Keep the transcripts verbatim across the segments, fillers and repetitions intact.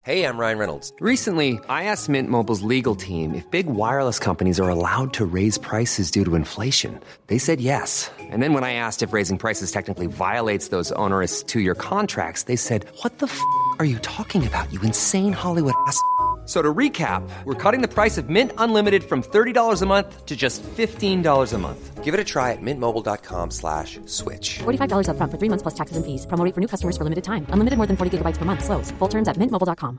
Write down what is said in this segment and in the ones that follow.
Hey, I'm Ryan Reynolds. Recently, I asked Mint Mobile's legal team if big wireless companies are allowed to raise prices due to inflation. They said yes. And then when I asked if raising prices technically violates those onerous two-year contracts, they said, what the f*** are you talking about, you insane Hollywood ass f- So to recap, we're cutting the price of Mint Unlimited from thirty dollars a month to just fifteen dollars a month. Give it a try at mintmobile.com slash switch. forty-five dollars up front for three months plus taxes and fees. Promo rate for new customers for limited time. Unlimited more than forty gigabytes per month. Slows full terms at mint mobile dot com.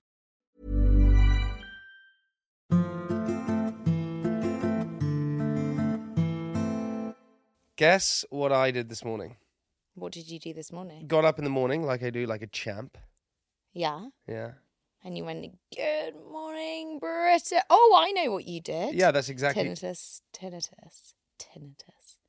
Guess what I did this morning? What did you do this morning? Got up in the morning like I do, like a champ. Yeah. Yeah. And you went, good morning, Britta. Oh, I know what you did. Yeah, that's exactly... Tinnitus, tinnitus, tinnitus.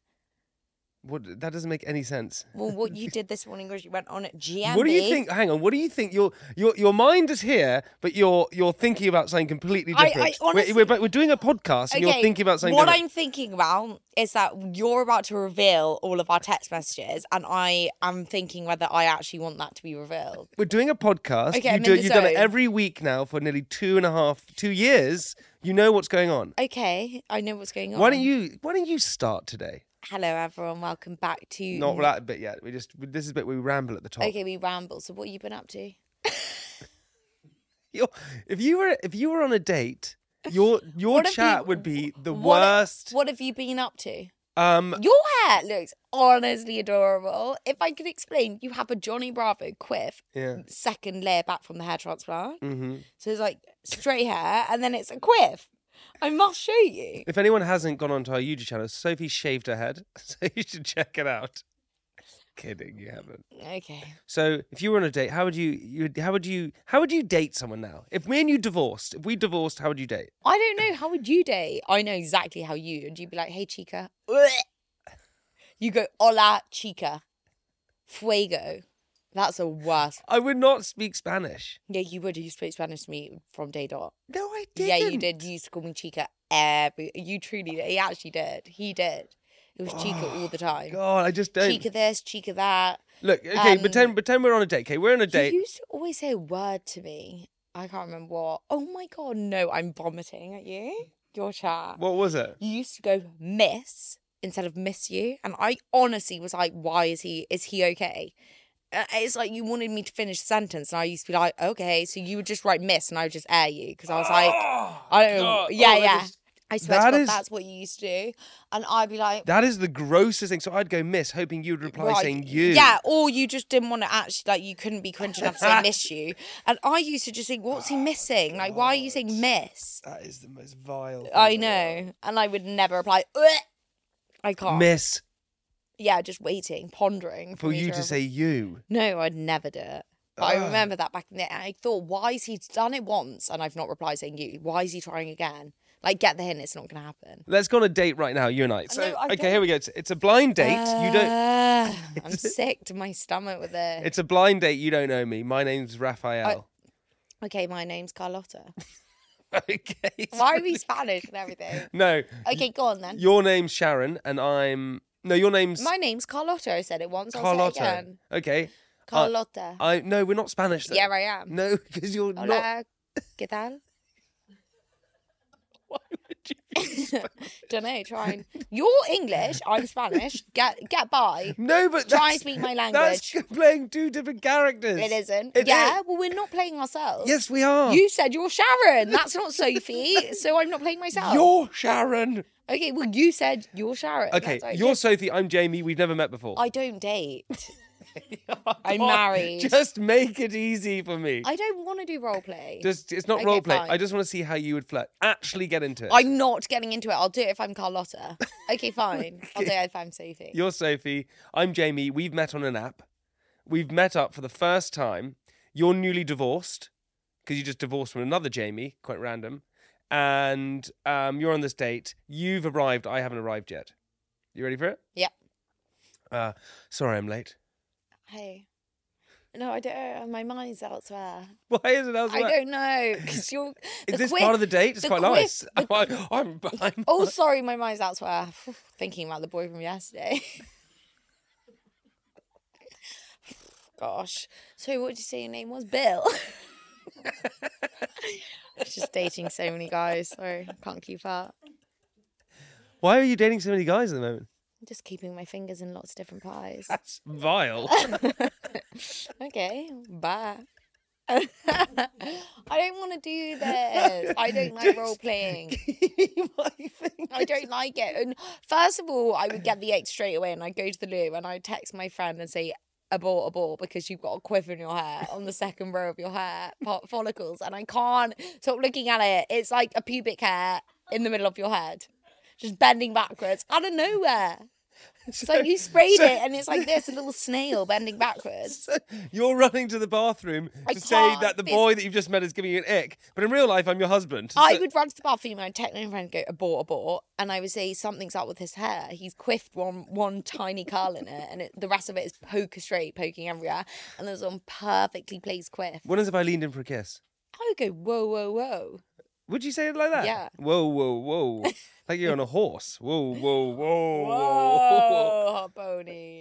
What? That doesn't make any sense. Well, what you did this morning was you went on at G M B. What do you think? Hang on. What do you think? Your your your mind is here, but you're you're thinking about something completely different. I, I honestly, we're, we're, we're doing a podcast, and okay, you're thinking about something what different. I'm thinking about is that you're about to reveal all of our text messages, and I am thinking whether I actually want that to be revealed. We're doing a podcast. Okay, you I'm do, in the you've done it zone. every week now for nearly two and a half, two years. You know what's going on. Okay, I know what's going on. Why don't you Why don't you start today? Hello, everyone. Welcome back to... Not that bit yet. We just this is the bit where we ramble at the top. Okay, we ramble. So what have you been up to? You're, if you were if you were on a date, your your What have chat you- would be the what- worst. What have you been up to? Um, Your hair looks honestly adorable. If I could explain, you have a Johnny Bravo quiff, yeah. second layer back from the hair transplant. hmm So it's like straight hair, and then it's a quiff. I must show you. If anyone hasn't gone onto our YouTube channel, Sophie shaved her head, so you should check it out. Kidding, you haven't. Okay. So, if you were on a date, how would you, you how would you how would you date someone now? If me and you divorced, if we divorced, how would you date? I don't know. How would you date? I know exactly how you would. You'd be like, hey, chica. You go, hola, chica. Fuego. That's the worst. I would not speak Spanish. Yeah, you would. You spoke Spanish to me from day dot. No, I didn't. Yeah, you did. You used to call me chica every... You truly did. He actually did. He did. It was chica all the time. God, I just don't. Chica this, chica that. Look, okay, Um, pretend pretend we're on a date. Okay, we're on a date. You used to always say a word to me. I can't remember what. Oh my God, no, I'm vomiting at you. Your chat. What was it? You used to go miss instead of miss you. And I honestly was like, why is he, is he okay? Uh, It's like you wanted me to finish the sentence, and I used to be like, okay. So you would just write miss, and I would just air you because I was like, I don't know. God. Yeah, Oh, that yeah. is- I swear that to God, is- that's what you used to do. And I'd be like, That is the grossest thing. So I'd go miss, hoping you'd reply right, saying you. Yeah, or you just didn't want to actually, like, you couldn't be cringe enough to say miss you. And I used to just think, what's he missing? Like, why are you saying miss? That is the most vile thing I in the world. know. And I would never reply, "Ugh." I can't. Miss Yeah, just waiting, pondering. for me you to say you. No, I'd never do it. But I Ugh. remember that back in the day. And I thought, why is he done it once and I've not replied saying you? Why is he trying again? Like, get the hint, it's not going to happen. Let's go on a date right now, you and I. So, No, I okay, don't- here we go. It's, it's a blind date. you don't. Uh, I'm sick to my stomach with it. It's a blind date. You don't know me. My name's Raphael. Okay, my name's Carlotta. Okay. Why are we Spanish and everything? No. Okay, go on then. Your name's Sharon, and I'm. No, your name's My name's Carlotta. I said it once. I'll Carlotta. say it again. Okay. Carlotta. I no, we're not Spanish. Though. yeah, I am. No, because you're not. Hola, ¿qué tal? Why would you be Don't know, trying. You're English, I'm Spanish. Get get by. No, but Try that's, and speak my That's language. playing two different characters. It isn't. It yeah, is. well, we're not playing ourselves. Yes, we are. You said you're Sharon. That's not Sophie, so I'm not playing myself. You're Sharon. Okay, well, you said you're Sharon. Okay, That's right. you're Just- Sophie. I'm Jamie. We've never met before. I don't date. Oh, I'm God, married. Just make it easy for me. I don't want to do role play. Just it's not Okay, role play. fine. I just want to see how you would flirt. Actually get into it. I'm not getting into it. I'll do it if I'm Carlotta. Okay, fine. I'll do it if I'm Sophie. You're Sophie. I'm Jamie. We've met on an app. We've met up for the first time. You're newly divorced because you just divorced from another Jamie. Quite random. And um, you're on this date. You've arrived. I haven't arrived yet. You ready for it? Yep. Uh, sorry, I'm late. Hey. No, I don't. My mind's elsewhere. Why is it elsewhere? I don't know. Because you're. Is the this quick- part of the date? It's the quite quick- nice. the- I'm, I'm, I'm, Oh, sorry, my mind's elsewhere. Thinking about the boy from yesterday. Gosh. So, what did you say your name was? Bill. Just dating so many guys, so can't keep up. Why are you dating so many guys at the moment? I'm just keeping my fingers in lots of different pies. That's vile. Okay, bye. I don't want to do this. I don't like role playing. I don't like it. And first of all, I would get the egg straight away and I'd go to the loo and I'd text my friend and say, abort, abort, because you've got a quiver in your hair on the second row of your hair fo- follicles, and I can't stop looking at it. It's like a pubic hair in the middle of your head, just bending backwards out of nowhere. It's like you sprayed so- it and it's like this, a little snail bending backwards. You're running to the bathroom I to say can't. that the This- boy that you've just met is giving you an ick, but in real life, I'm your husband. I So- would run to the bathroom and I'd text my friend and go, abort, abort. And I would say, something's up with his hair. He's quiffed one one tiny curl in it and it, the rest of it is poker straight, poking everywhere. And there's one perfectly placed quiff. When is if I leaned in for a kiss? I would go, whoa, whoa, whoa. Would you say it like that? Yeah. Whoa, whoa, whoa. Like you're on a horse. Whoa, whoa, whoa. Whoa, hot pony.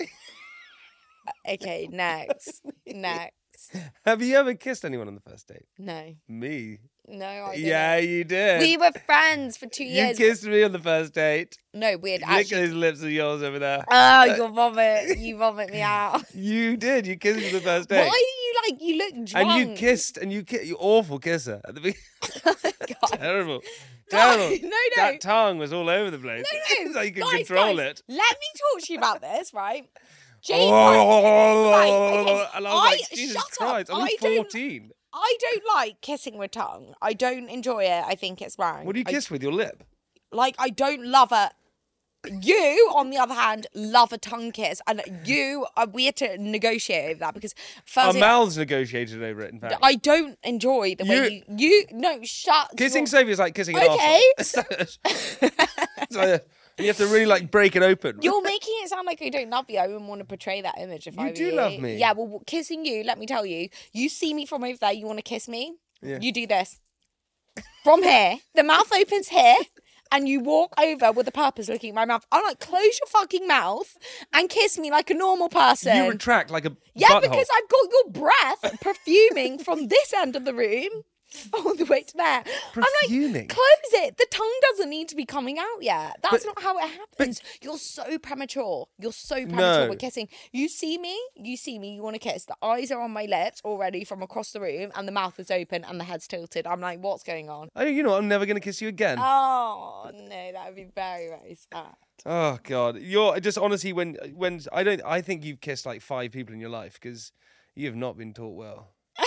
Okay, next. Next. Have you ever kissed anyone on the first date? No. Me. No, I didn't. Yeah, you did. We were friends for two You years. kissed me on the first date. No, weird. Lick Actually. those lips of yours over there. Oh, you vomit. You vomit me out. You did. You kissed me on the first Why date. are you like, you look drunk? And you kissed, and you ki- you awful kisser at the beginning. God. Terrible. No, Terrible. no, no. That tongue was all over the place. No, no. So you can Guys, control guys, it. Let me talk to you about this, right? Jane, Oh, right, okay. and I was I- like, Jesus shut up. Christ, I'm I don't- fourteen. I don't like kissing with tongue. I don't enjoy it. I think it's wrong. What do you I- kiss with? Your lip? Like, I don't love a... You, on the other hand, love a tongue kiss. And you, uh, we had to negotiate over that because... Our Firstly, mouths negotiated over it, in fact. I don't enjoy the way you... You, no, shut... Kissing your- Sophie is like kissing an Okay. arsehole. So, you have to really like break it open. You're making it sound like I don't love you. I wouldn't want to portray that image if You I were do you. love me. Yeah, well, kissing you, let me tell you, you see me from over there, you want to kiss me? Yeah. You do this. From here, the mouth opens here, and you walk over with the purpose looking at my mouth. I'm like, close your fucking mouth and kiss me like a normal person. You retract like a yeah, butthole. because I've got your breath perfuming from this end of the room all the way to there. I'm Perfuming? like, close it. The tongue doesn't need to be coming out yet. That's But- not how it happens. You're so premature. You're so premature No. with kissing. You see me, you see me, you want to kiss. The eyes are on my lips already from across the room, and the mouth is open and the head's tilted. I'm like, what's going on? I, you know, what, I'm never going to kiss you again. Oh, no, that would be very, very sad. Oh God, you're just honestly when when I don't I think you've kissed like five people in your life because you have not been taught well.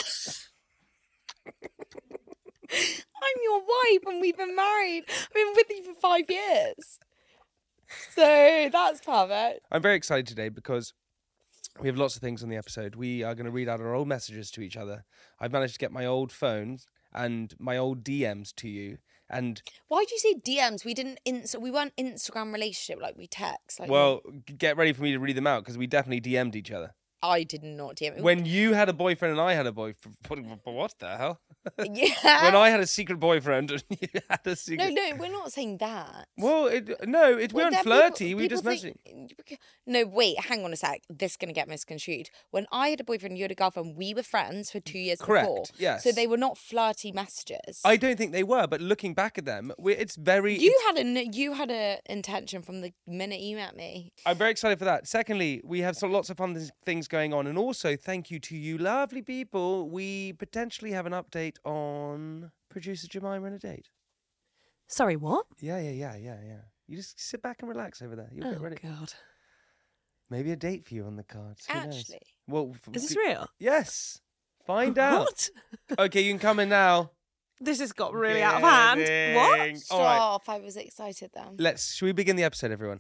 I'm your wife and we've been married. I've been with you for five years. So that's perfect. I'm very excited today because we have lots of things on the episode. We are going to read out our old messages to each other. I've managed to get my old phone and my old D Ms to you. And Why'd you say D Ms? We didn't inst- we weren't Instagram relationship like we text. Like well, g- get ready for me to read them out because we definitely D M'd each other. I did not D M. When you had a boyfriend and I had a boyfriend, what the hell? yeah. When I had a secret boyfriend and you had a No, secret. no, we're not saying that. Well, it, no, it, we Well, weren't then flirty. people- we were just people messaging. think- No, wait, hang on a sec. This is going to get misconstrued. When I had a boyfriend, you had a girlfriend, we were friends for two years Correct, before. yes. So they were not flirty messages. I don't think they were, but looking back at them, we it's very. You it's- had a you had a intention from the minute you met me. I'm very excited for that. Secondly, we have so lots of fun th- things going on, and also thank you to you, lovely people. We potentially have an update on producer Jemima and a date. Sorry, what? Yeah, yeah, yeah, yeah, yeah. You just sit back and relax over there. You'll Oh, get ready. God. Maybe a date for you on the cards. Who knows? Actually. Well, f- Is this d- real? Yes. Find out. What? Okay, you can come in now. This has got really out of hand. Kidding. What? All right. Stop, I was excited then. Let's. Should we begin the episode, everyone?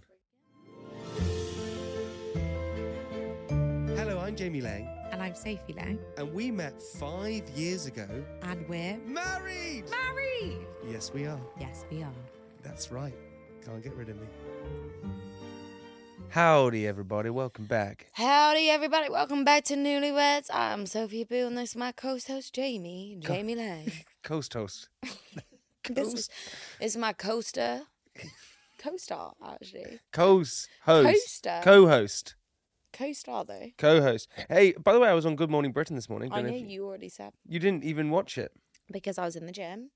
Hello, I'm Jamie Lang, And I'm Sophie Lang. and we met five years ago. And we're Married. married. Yes, we are. Yes, we are. That's right. Can't get rid of me. Howdy, everybody. Welcome back. Howdy, everybody. Welcome back to Newlyweds. I'm Sophie Boo, and this is my co-host, Jamie. Jamie Lang. Coast toast. This is, this is my coaster. Co-star, actually. Coast host. Coaster. Co-host. Co-star though. Co-host. Hey, by the way, I was on Good Morning Britain this morning. I Don't know if you already said. You didn't even watch it. Because I was in the gym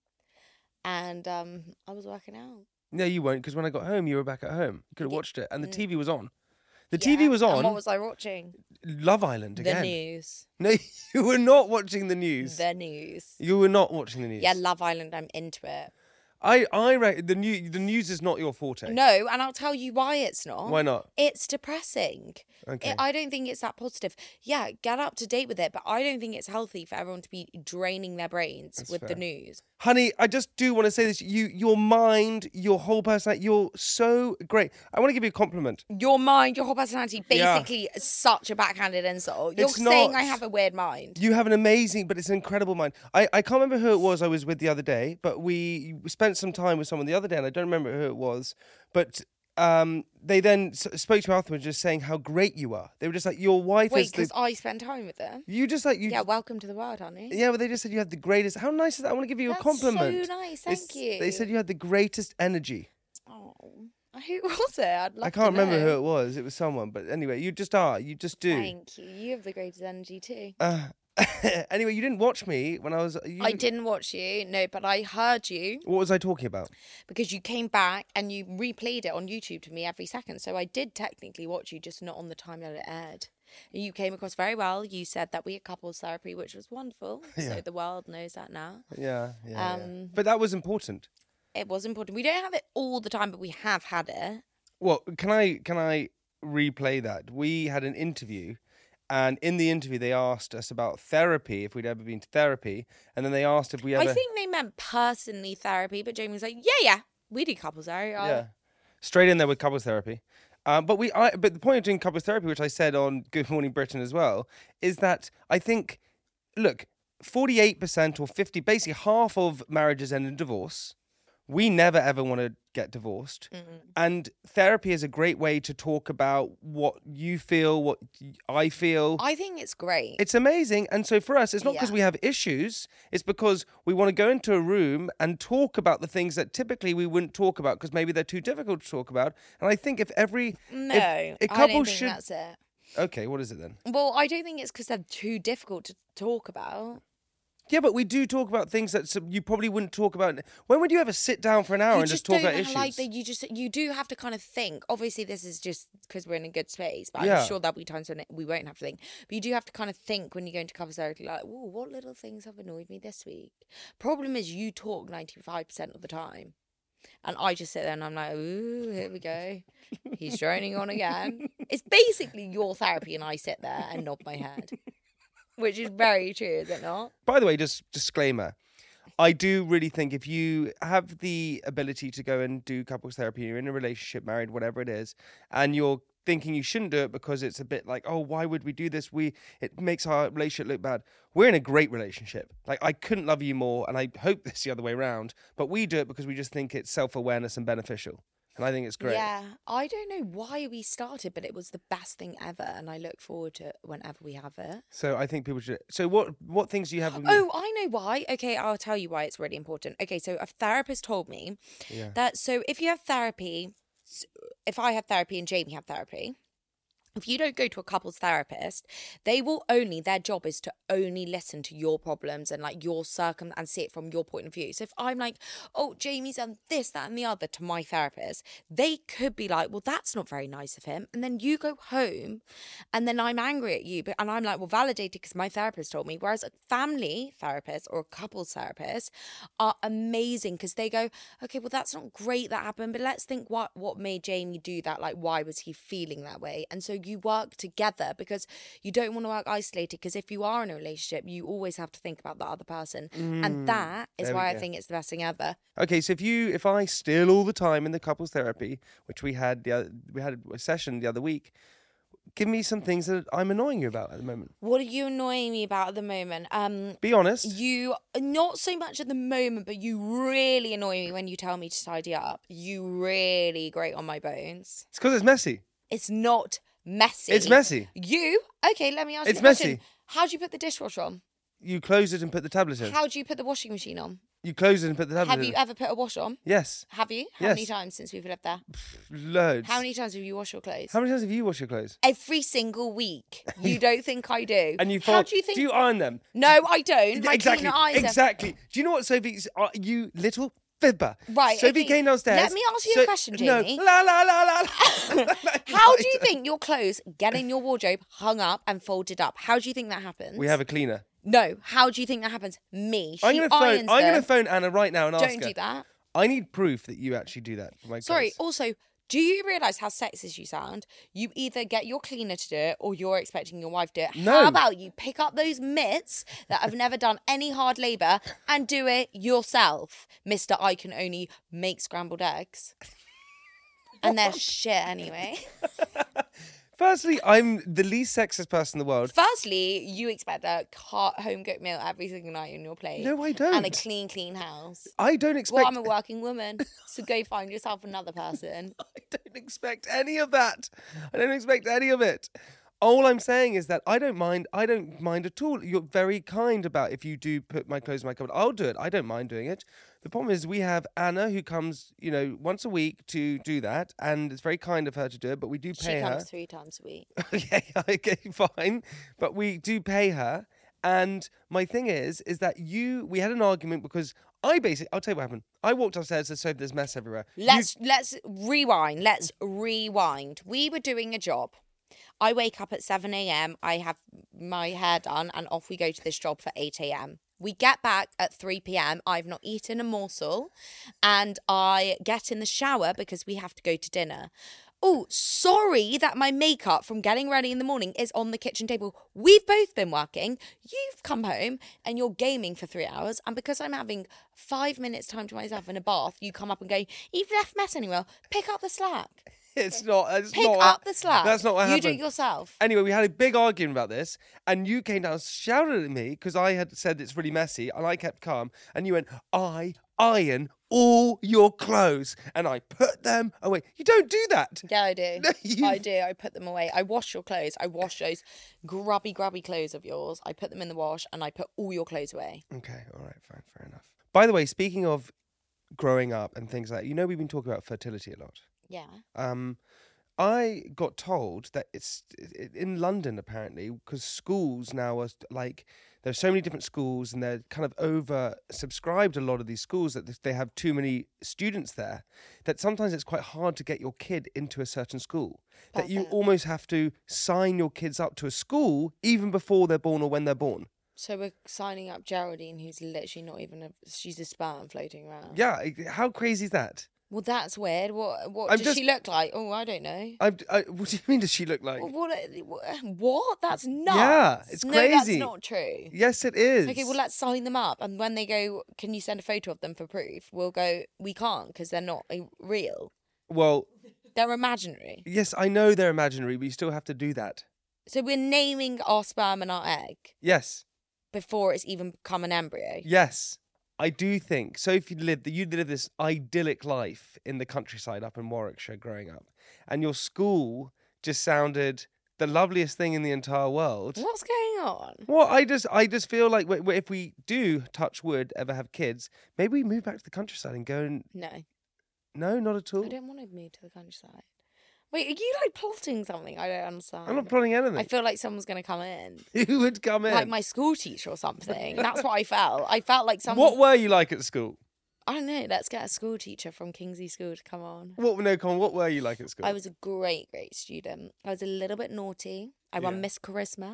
and um, I was working out. No, you weren't, because when I got home, you were back at home. You could have Yeah. watched it, and the T V was on. The Yeah, T V was on. And what was I watching? Love Island again. The news. No, you were not watching the news. The news. You were not watching the news. Yeah, Love Island, I'm into it. I, I reckon the new the news is not your forte. No, and I'll tell you why it's not. Why not? It's depressing. Okay. It, I don't think it's that positive. Yeah, get up to date with it, but I don't think it's healthy for everyone to be draining their brains That's with fair. the news. Honey, I just do want to say this. You, your mind, your whole personality, you're so great. I want to give you a compliment. Your mind, your whole personality, Yeah. basically such a backhanded insult. You're It's saying not. I have a weird mind. You have an amazing, but it's an incredible mind. I, I can't remember who it was I was with the other day, but we spent some time with someone the other day, and I don't remember who it was. But um, they then s- spoke to me afterwards, just saying how great you are. They were just like, your wife Wait, is because the. I spend time with them. You just like you. Yeah, welcome to the world, honey. Yeah, but they just said you had the greatest. How nice is that? I want to give you That's a compliment. so nice, They thank s- you. They said you had the greatest energy. Oh, who was it? I'd love I can't to remember know. who it was. It was someone, but anyway, you just are. You just do. Thank you. You have the greatest energy too. Uh, anyway, you didn't watch me when I was. You, I didn't watch you, no, but I heard you What was I talking about? because you came back and you replayed it on YouTube to me every second. So I did technically watch you, just not on the time that it aired. And you came across very well. You said that we had couples therapy, which was wonderful. Yeah. So the world knows that now. Yeah, yeah, yeah. Um, But that was important. It was important. We don't have it all the time, but we have had it. Well, can I can I replay that? We had an interview, and in the interview they asked us about therapy, if we'd ever been to therapy, and then they asked if we ever. I think they meant personally therapy, but Jamie was like, yeah, yeah, we do couples therapy. Yeah, straight in there with couples therapy. Um, but we, I, but the point of doing couples therapy, which I said on Good Morning Britain as well, is that I think, look, forty-eight percent or fifty, basically half of marriages end in divorce. We never ever want to get divorced. Mm-mm. And therapy is a great way to talk about what you feel, what I feel. I think it's great. It's amazing. And so for us, it's not because Yeah. we have issues. It's because we want to go into a room and talk about the things that typically we wouldn't talk about because maybe they're too difficult to talk about. And I think if every no, if a I couple don't think should that's it. Okay, what is it then? Well, I don't think it's because they're too difficult to talk about. Yeah, but we do talk about things that some- you probably wouldn't talk about. When would you ever sit down for an hour You and just just talk don't about have, issues? like that. You just you do have to kind of think. Obviously, this is just because we're in a good space, but Yeah. I'm sure there'll be times when we won't have to think. But you do have to kind of think when you go into couples therapy, like, "Ooh, what little things have annoyed me this week?" Problem is, you talk ninety-five percent of the time, and I just sit there and I'm like, "Ooh, here we go. He's droning on again." It's basically your therapy, and I sit there and nod my head, which is very true, is it not? By the way, just disclaimer. I do really think if you have the ability to go and do couples therapy, you're in a relationship, married, whatever it is, and you're thinking you shouldn't do it because it's a bit like, oh, why would we do this? We it makes our relationship look bad. We're in a great relationship. Like, I couldn't love you more, and I hope it's the other way around. But we do it because we just think it's self-awareness and beneficial. And I think it's great. Yeah, I don't know why we started, but it was the best thing ever, and I look forward to it whenever we have it. So I think people should. So what what things do you have? With Oh, I know why. Okay, I'll tell you why it's really important. Okay, so a therapist told me Yeah. that so if you have therapy, s- if I have therapy and Jamie have therapy, if you don't go to a couples therapist, they will only, their job is to only listen to your problems and like your circum and see it from your point of view. So if I'm like, oh, Jamie's done this, that, and the other to my therapist, they could be like, well, that's not very nice of him. And then you go home and then I'm angry at you. But and I'm like, well, validated because my therapist told me. Whereas a family therapist or a couples therapist are amazing because they go, okay, well, that's not great that happened, but let's think what, what made Jamie do that? Like, why was he feeling that way? And so you work together because you don't want to work isolated, because if you are in a relationship, you always have to think about the other person. And that is there we why I go. think it's the best thing ever. Okay, so if you if I steal all the time in the couples therapy, which we had the other, we had a session the other week, give me some things that I'm annoying you about at the moment. What are you annoying me about at the moment? Um, Be honest. You, not so much at the moment, but you really annoy me when you tell me to tidy up. You really grate on my bones. It's because it's messy. It's not messy. It's messy. You? Okay, let me ask It's you a question. messy. How do you put the dishwasher on? You close it and put the tablet in. How do you put the washing machine on? You close it and put the tablet Have in. you ever put a wash on? Yes. Have you? How Yes. many times since we've lived there? Loads. How many times have you washed your clothes? How many times have you washed your clothes? Every single week. You don't think I do? And you How fold, do you think? Do you iron them? No, I don't. My exactly. cleaner irons them. Exactly. Do you know what, Sophie? Uh, you little fibber. Right, Sophie okay. came downstairs. Let me ask you a question, Jamie. No. La la la la. la. How do you think your clothes get in your wardrobe, hung up and folded up? How do you think that happens? We have a cleaner. No. How do you think that happens? Me. She I'm gonna phone. irons I'm them. gonna phone Anna right now and ask her. Don't do that. I need proof that you actually do that for my Sorry. clothes. Also, do you realise how sexist you sound? You either get your cleaner to do it or you're expecting your wife to do it. No. How about you pick up those mitts that have never done any hard labour and do it yourself, Mister I can only make scrambled eggs. And they're shit anyway. Firstly, I'm the least sexist person in the world. Firstly, you expect a car- home cooked meal every single night on your plate. No, I don't. And a clean, clean house. I don't expect. Well, I'm a working woman, so go find yourself another person. I don't expect any of that. I don't expect any of it. All I'm saying is that I don't mind. I don't mind at all. You're very kind about if you do put my clothes in my cupboard. I'll do it. I don't mind doing it. The problem is we have Anna who comes, you know, once a week to do that, and it's very kind of her to do it. But we do She pay her. comes three times a week. okay, okay, fine. But we do pay her. And my thing is, is that you, we had an argument because I basically, I'll tell you what happened. I walked upstairs and saw there's mess everywhere. Let's let's rewind. Let's rewind. We were doing a job. I wake up at seven a.m. I have my hair done and off we go to this job for eight a.m. We get back at three p.m. I've not eaten a morsel and I get in the shower because we have to go to dinner. Oh, sorry that my makeup from getting ready in the morning is on the kitchen table. We've both been working. You've come home and you're gaming for three hours. And because I'm having five minutes time to myself in a bath, you come up and go, you've left mess anywhere. Pick up the slack. It's not. It's Pick not up that- the slack. That's not what you happened. do it yourself. Anyway, we had a big argument about this, and you came down and shouted at me because I had said it's really messy, and I kept calm, and you went, I iron all your clothes, and I put them away. You don't do that. Yeah, I do. No, you- I do. I put them away. I wash your clothes. I wash those grubby, grubby clothes of yours. I put them in the wash and I put all your clothes away. Okay, all right, fine, fair enough. By the way, speaking of growing up and things like that, you know we've been talking about fertility a lot. Yeah. Um, I got told that it's in London apparently because schools now are like there are so many different schools and they're kind of over subscribed a lot of these schools that they have too many students there that sometimes it's quite hard to get your kid into a certain school. That you Perfect. almost have to sign your kids up to a school even before they're born or when they're born. So we're signing up Geraldine, who's literally not even a, she's a sperm floating around. Yeah, how crazy is that? Well, that's weird. What what I'm does just- she look like? Oh, I don't know. I've, I, what do you mean does she look like? Well, what? What? That's nuts. Yeah, it's no, crazy. that's not true. Yes, it is. Okay, well, let's sign them up. And when they go, can you send a photo of them for proof? We'll go, we can't because they're not uh, real. Well, They're imaginary. yes, I know they're imaginary, but you still have to do that. So we're naming our sperm and our egg Yes, before it's even become an embryo. yes. I do think so. If you lived, you lived this idyllic life in the countryside up in Warwickshire growing up, and your school just sounded the loveliest thing in the entire world. What's going on? Well, I just, I just feel like w- w- if we do touch wood, ever have kids, maybe we move back to the countryside and go and No, no, not at all. I don't want to move to the countryside. Wait, are you like plotting something? I don't understand. I'm not plotting anything. I feel like someone's going to come in. Who would come in? Like my school teacher or something. That's what I felt. I felt like someone. What were you like at school? I don't know. Let's get a school teacher from Kingsley School to come on. What no, Con, what were you like at school? I was a great, great student. I was a little bit naughty. I won Yeah. Miss Charisma.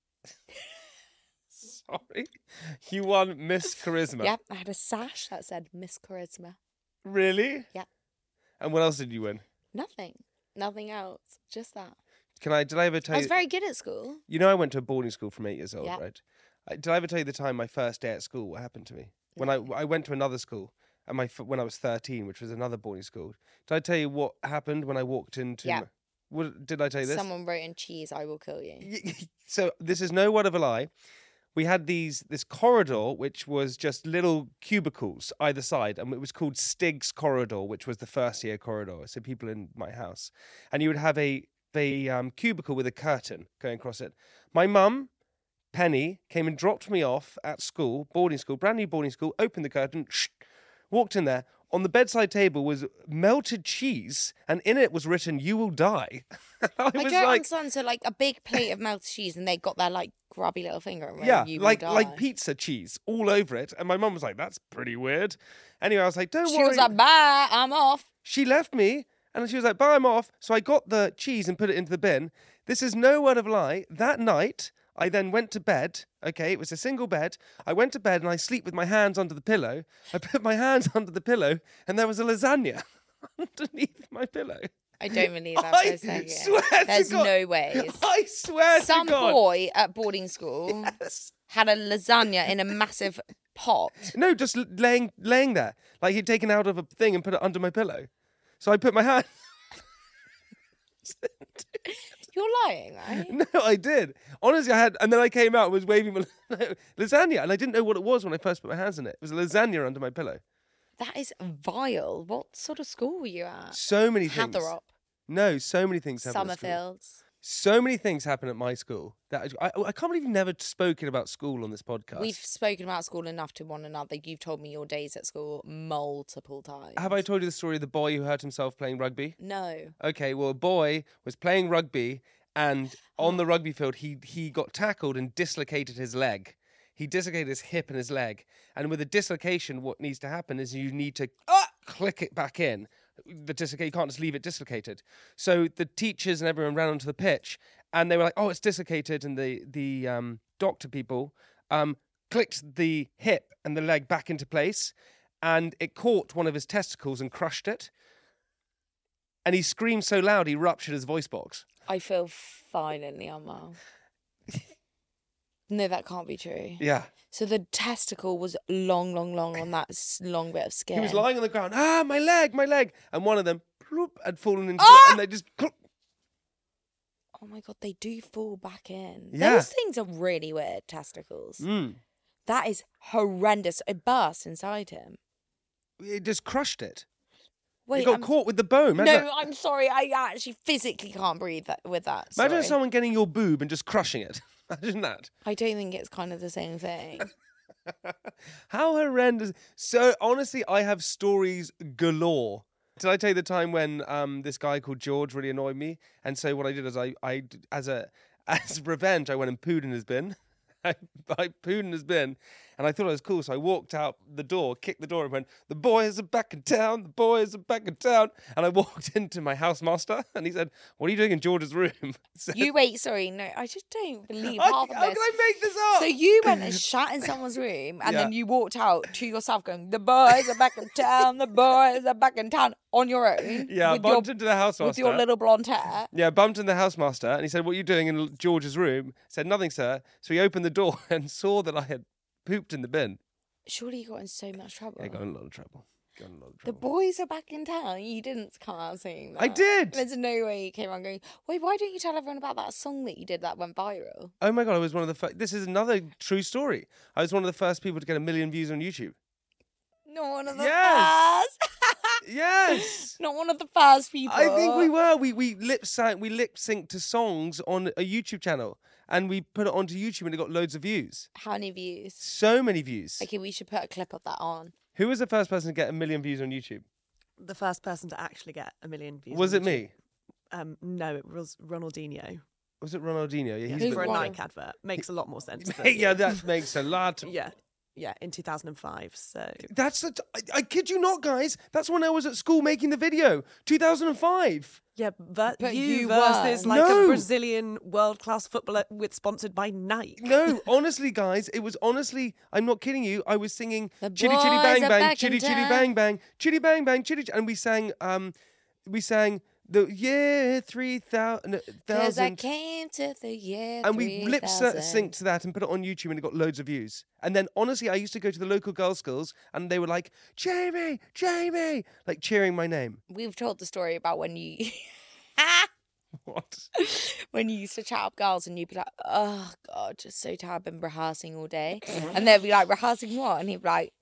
Sorry, you won Miss Charisma. Yep, I had a sash that said Miss Charisma. Really? Yeah. And what else did you win? Nothing. Nothing else. Just that. Can I? Did I ever tell I was you? very good at school. You know, I went to a boarding school from eight years old, Yeah. right? I, did I ever tell you the time my first day at school? What happened to me when I I went to another school and my f- when I was thirteen, which was another boarding school. Did I tell you what happened when I walked into? Yeah. my- what did I tell you this? Someone wrote in cheese, I will kill you. So this is no word of a lie. We had these this corridor which was just little cubicles either side, and it was called Stig's corridor, which was the first year corridor. So people in my house, and you would have a a um, cubicle with a curtain going across it. My mum Penny came and dropped me off at school, boarding school, brand new boarding school, opened the curtain, shh, walked in there. On the bedside table was melted cheese, and in it was written, "You will die." I, I was don't like, understand. So, like, a big plate of melted cheese, and they got their, like, grubby little finger. And wrote, yeah, you like will die. like pizza cheese all over it. And my mum was like, "That's pretty weird." Anyway, I was like, "Don't She worry." was like, bye, I'm off. She left me, and she was like, "Bye, I'm off." So I got the cheese and put it into the bin. This is no word of lie. That night, I then went to bed. Okay, it was a single bed. I went to bed and I sleep with my hands under the pillow. I put my hands under the pillow and there was a lasagna underneath my pillow. I don't believe that I for a second. swear There's to God. no ways. I swear Some to God. boy at boarding school Yes. had a lasagna in a massive pot. No, just l- laying laying there. Like he'd taken out of a thing and put it under my pillow. So I put my hand... You're lying, right? No, I did. Honestly, I had, and then I came out and was waving my lasagna, and I didn't know what it was when I first put my hands in it. It was a lasagna under my pillow. That is vile. What sort of school were you at? So many things. Hatherop, No, so many things happen at school. Summerfields. So many things happen at my school. That I, I can't believe you've never spoken about school on this podcast. We've spoken about school enough to one another. You've told me your days at school multiple times. Have I told you the story of the boy who hurt himself playing rugby? No. Okay, well, a boy was playing rugby, and on the rugby field, he he got tackled and dislocated his leg. He dislocated his hip and his leg. And with a dislocation, what needs to happen is you need to ah, click it back in. The dislocate, you can't just leave it dislocated. So the teachers and everyone ran onto the pitch, and they were like, "Oh, it's dislocated." And the the um, doctor people um, clicked the hip and the leg back into place, and it caught one of his testicles and crushed it. And he screamed so loud he ruptured his voice box. I feel violently unwell. No, that can't be true. Yeah. So the testicle was long, long, long on that s- long bit of skin. He was lying on the ground. Ah, my leg, my leg. And one of them ploop, had fallen into Ah! it, and they just... cloop. Oh my God, they do fall back in. Yeah. Those things are really weird, testicles. Mm. That is horrendous. It burst inside him. It just crushed it. Wait, it got I'm- caught with the bone. No, Imagine, I'm sorry. I actually physically can't breathe that, with that. imagine Sorry. someone getting your boob and just crushing it. Imagine that. I don't think it's kind of the same thing. How horrendous. So, honestly, I have stories galore. Did I tell you the time when um, this guy called George really annoyed me? And so what I did is I, I as a as revenge, I went and pooed in his bin. I, I pooed in his bin, and I thought it was cool. So I walked out the door, kicked the door, and went, "The boys are back in town. The boys are back in town." And I walked into my housemaster, and he said, "What are you doing in George's room?" So, You wait, sorry, no, I just don't believe I, half of how this. can I make this up? So you went and shat in someone's room, and Yeah. then you walked out to yourself, going, "The boys are back in town. The boys are back in town," on your own. yeah, I with bumped your, into the housemaster. with your little blonde hair. Yeah, bumped into the housemaster, and he said, "What are you doing in George's room?" I said, "Nothing, sir." So he opened the door and saw that I had pooped in the bin. Surely you got in so much trouble. Yeah, got in a lot of trouble. Got in a lot of The trouble. boys are back in town. You didn't come out saying that. I did. There's no way you came out going, "Wait, why don't you tell everyone about that song that you did that went viral?" Oh my God, I was one of the first. This is another true story. I was one of the first people to get a million views on YouTube. Not one of the Yes. first. Yes. Not one of the first people. I think we were. We we lip sync we lip synced to songs on a YouTube channel, and we put it onto YouTube, and it got loads of views. How many views? So many views. Okay, we should put a clip of that on. Who was the first person to get a million views on YouTube? The first person to actually get a million views. Was on it YouTube. me? Um, no, it was Ronaldinho. Was it Ronaldinho? Yeah, Yeah, he's Who's for a been- won? Nike advert. Makes a lot more sense. than- yeah, that makes a lot. yeah, yeah, in two thousand five. So That's the. T- I, I kid you not, guys. That's when I was at school making the video. two thousand five. yeah, ver- But you, you versus won. like No. a Brazilian world class footballer with sponsored by Nike. No, honestly, guys, it was honestly. I'm not kidding you. I was singing The chitty chitty boys bang are bang, back in chitty chitty town. bang bang, chitty bang bang, chitty, ch- and we sang. Um, we sang the year three thousand. Because I came to the year And we lip three thousand. synced to that and put it on YouTube, and it got loads of views. And then, honestly, I used to go to the local girls' schools, and they were like, "Jamie, Jamie," like cheering my name. We've told the story about when you What? when you used to chat up girls and you'd be like, "Oh God, just so tired, I've been rehearsing all day," and they'd be like, "Rehearsing what?" And he'd be like,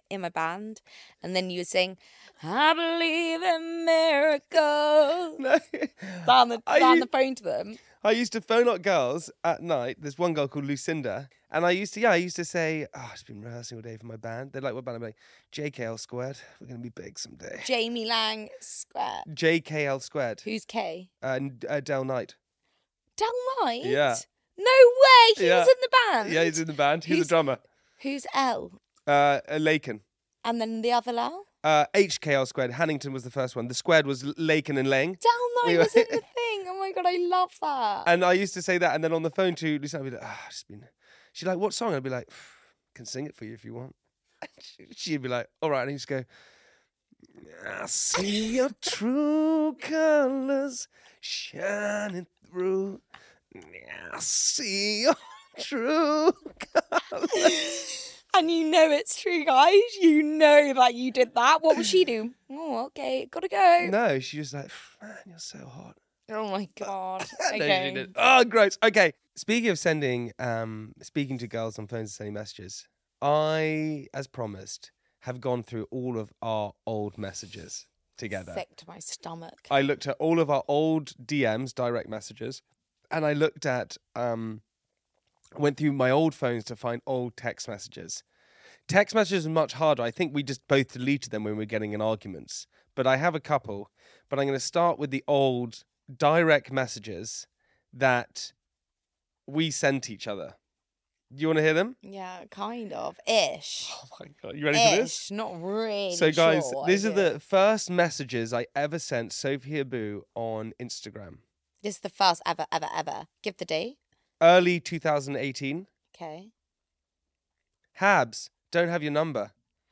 in my band, and then you would sing, "I believe in miracles," No. down the Are down you- the phone to them. I used to phone up girls at night. There's one girl called Lucinda. And I used to, yeah, I used to say, oh, I've been rehearsing all day for my band. They're like, what band? I'm like, J K L squared. We're going to be big someday. Jamie Lang Square. J K L squared. Who's K? And uh, Del Knight. Del Knight? Yeah. No way. He Yeah. was in the band. Yeah, he's in the band. He's Who's- a drummer. Who's L? Uh, uh, Laken. And then the other L? Uh, H K L squared. Hannington was the first one. The squared was L- Laken and Lang. Del Knight We was were- in the thing. Oh my God, I love that. And I used to say that. And then on the phone to Lucinda, I'd be like, ah, oh, just been. She'd like, what song? I'd be like, can sing it for you if you want. She'd be like, all right. And he'd just go, I see your true colours shining through. I see your true colours. And you know it's true, guys. You know that you did that. What would she do? Oh, okay, gotta go. No, she was like, man, you're so hot. Oh my God. No, she Okay. didn't. Oh, gross. Okay. Speaking of sending, um, speaking to girls on phones and sending messages, I, as promised, have gone through all of our old messages together. Sick to my stomach. I looked at all of our old D Ms, direct messages, and I looked at, um, went through my old phones to find old text messages. Text messages are much harder. I think we just both deleted them when we were getting in arguments. But I have a couple. But I'm going to start with the old direct messages that we sent each other. Do you want to hear them? Yeah, kind of. Ish. Oh my God. You ready for this? Ish. Not really. So, guys, sure what these I are did. the first messages I ever sent Sophie Abu on Instagram. This is the first ever, ever, ever. Give the date. Early two thousand eighteen. Okay. Habs, don't have your number.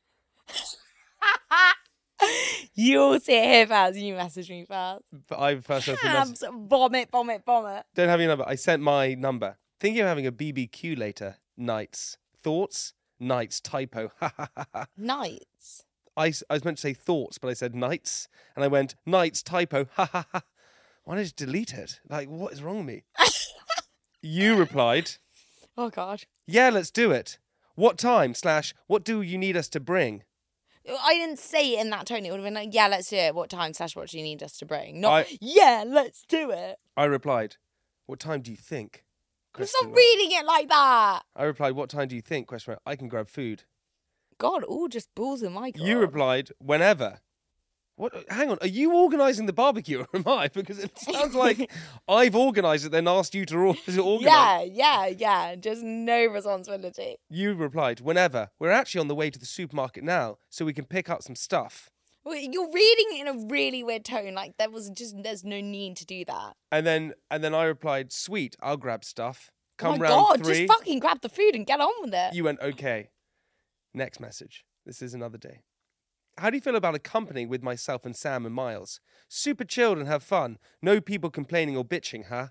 You'll see it here first. You message me first. But I first sent the message. Abs, vomit, vomit, vomit. Don't have your number. I sent my number. Thinking of having a B B Q later. Nights. Thoughts? Nights. Typo. Ha ha ha ha. Nights. I, s- I was meant to say thoughts, but I said nights. And I went, nights. Typo. Ha ha ha. Why did I just delete it? Like, what is wrong with me? You replied, Oh, God. yeah, let's do it. What time? Slash, what do you need us to bring? I didn't say it in that tone. It would have been like, yeah, let's do it. What time slash what do you need us to bring? Not, I- yeah, let's do it. I replied, what time do you think? I'm Question not mark. reading it like that. I replied, what time do you think? Question mark. I can grab food. God, all just balls in my court. You replied, whenever. What? Hang on, are you organising the barbecue or am I? Because it sounds like I've organised it, then asked you to or- to organise. Yeah, yeah, yeah. Just no responsibility. You replied, whenever. We're actually on the way to the supermarket now, so we can pick up some stuff. Well, you're reading it in a really weird tone. Like there was just there's no need to do that. And then and then I replied, sweet, I'll grab stuff. Come oh my round God, three. just fucking grab the food and get on with it. You went, okay. Next message. This is another day. How do you feel about accompanying with myself and Sam and Miles? Super chilled and have fun. No people complaining or bitching, huh?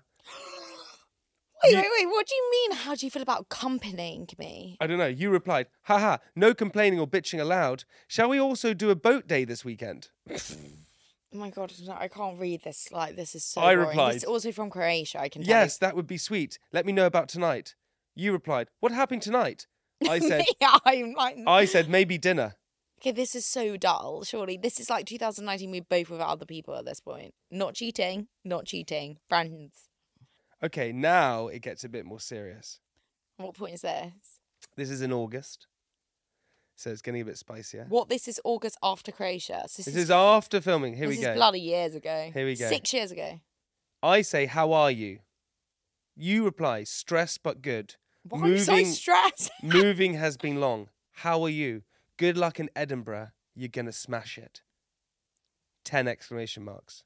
Wait, You- wait, wait. What do you mean? How do you feel about accompanying me? I don't know. You replied, haha, no complaining or bitching allowed. Shall we also do a boat day this weekend? Oh my God, no, I can't read this. Like, this is so I boring. replied- This is also from Croatia, I can tell Yes, that would be sweet. Let me know about tonight. You replied, what happened tonight? I you. said, yeah, I'm like... I said maybe dinner. Okay, this is so dull, surely. This is like two thousand nineteen, we're both with other people at this point. Not cheating, not cheating. Friends. Okay, now it gets a bit more serious. What point is this? This is in August, so it's getting a bit spicier. What, this is August after Croatia. So This is after filming. Here this we is go. bloody years ago. Here we go. Six years ago. I say, how are you? You reply, stressed but good. Why are you so stressed? Moving has been long. How are you? Good luck in Edinburgh. You're going to smash it. Ten exclamation marks.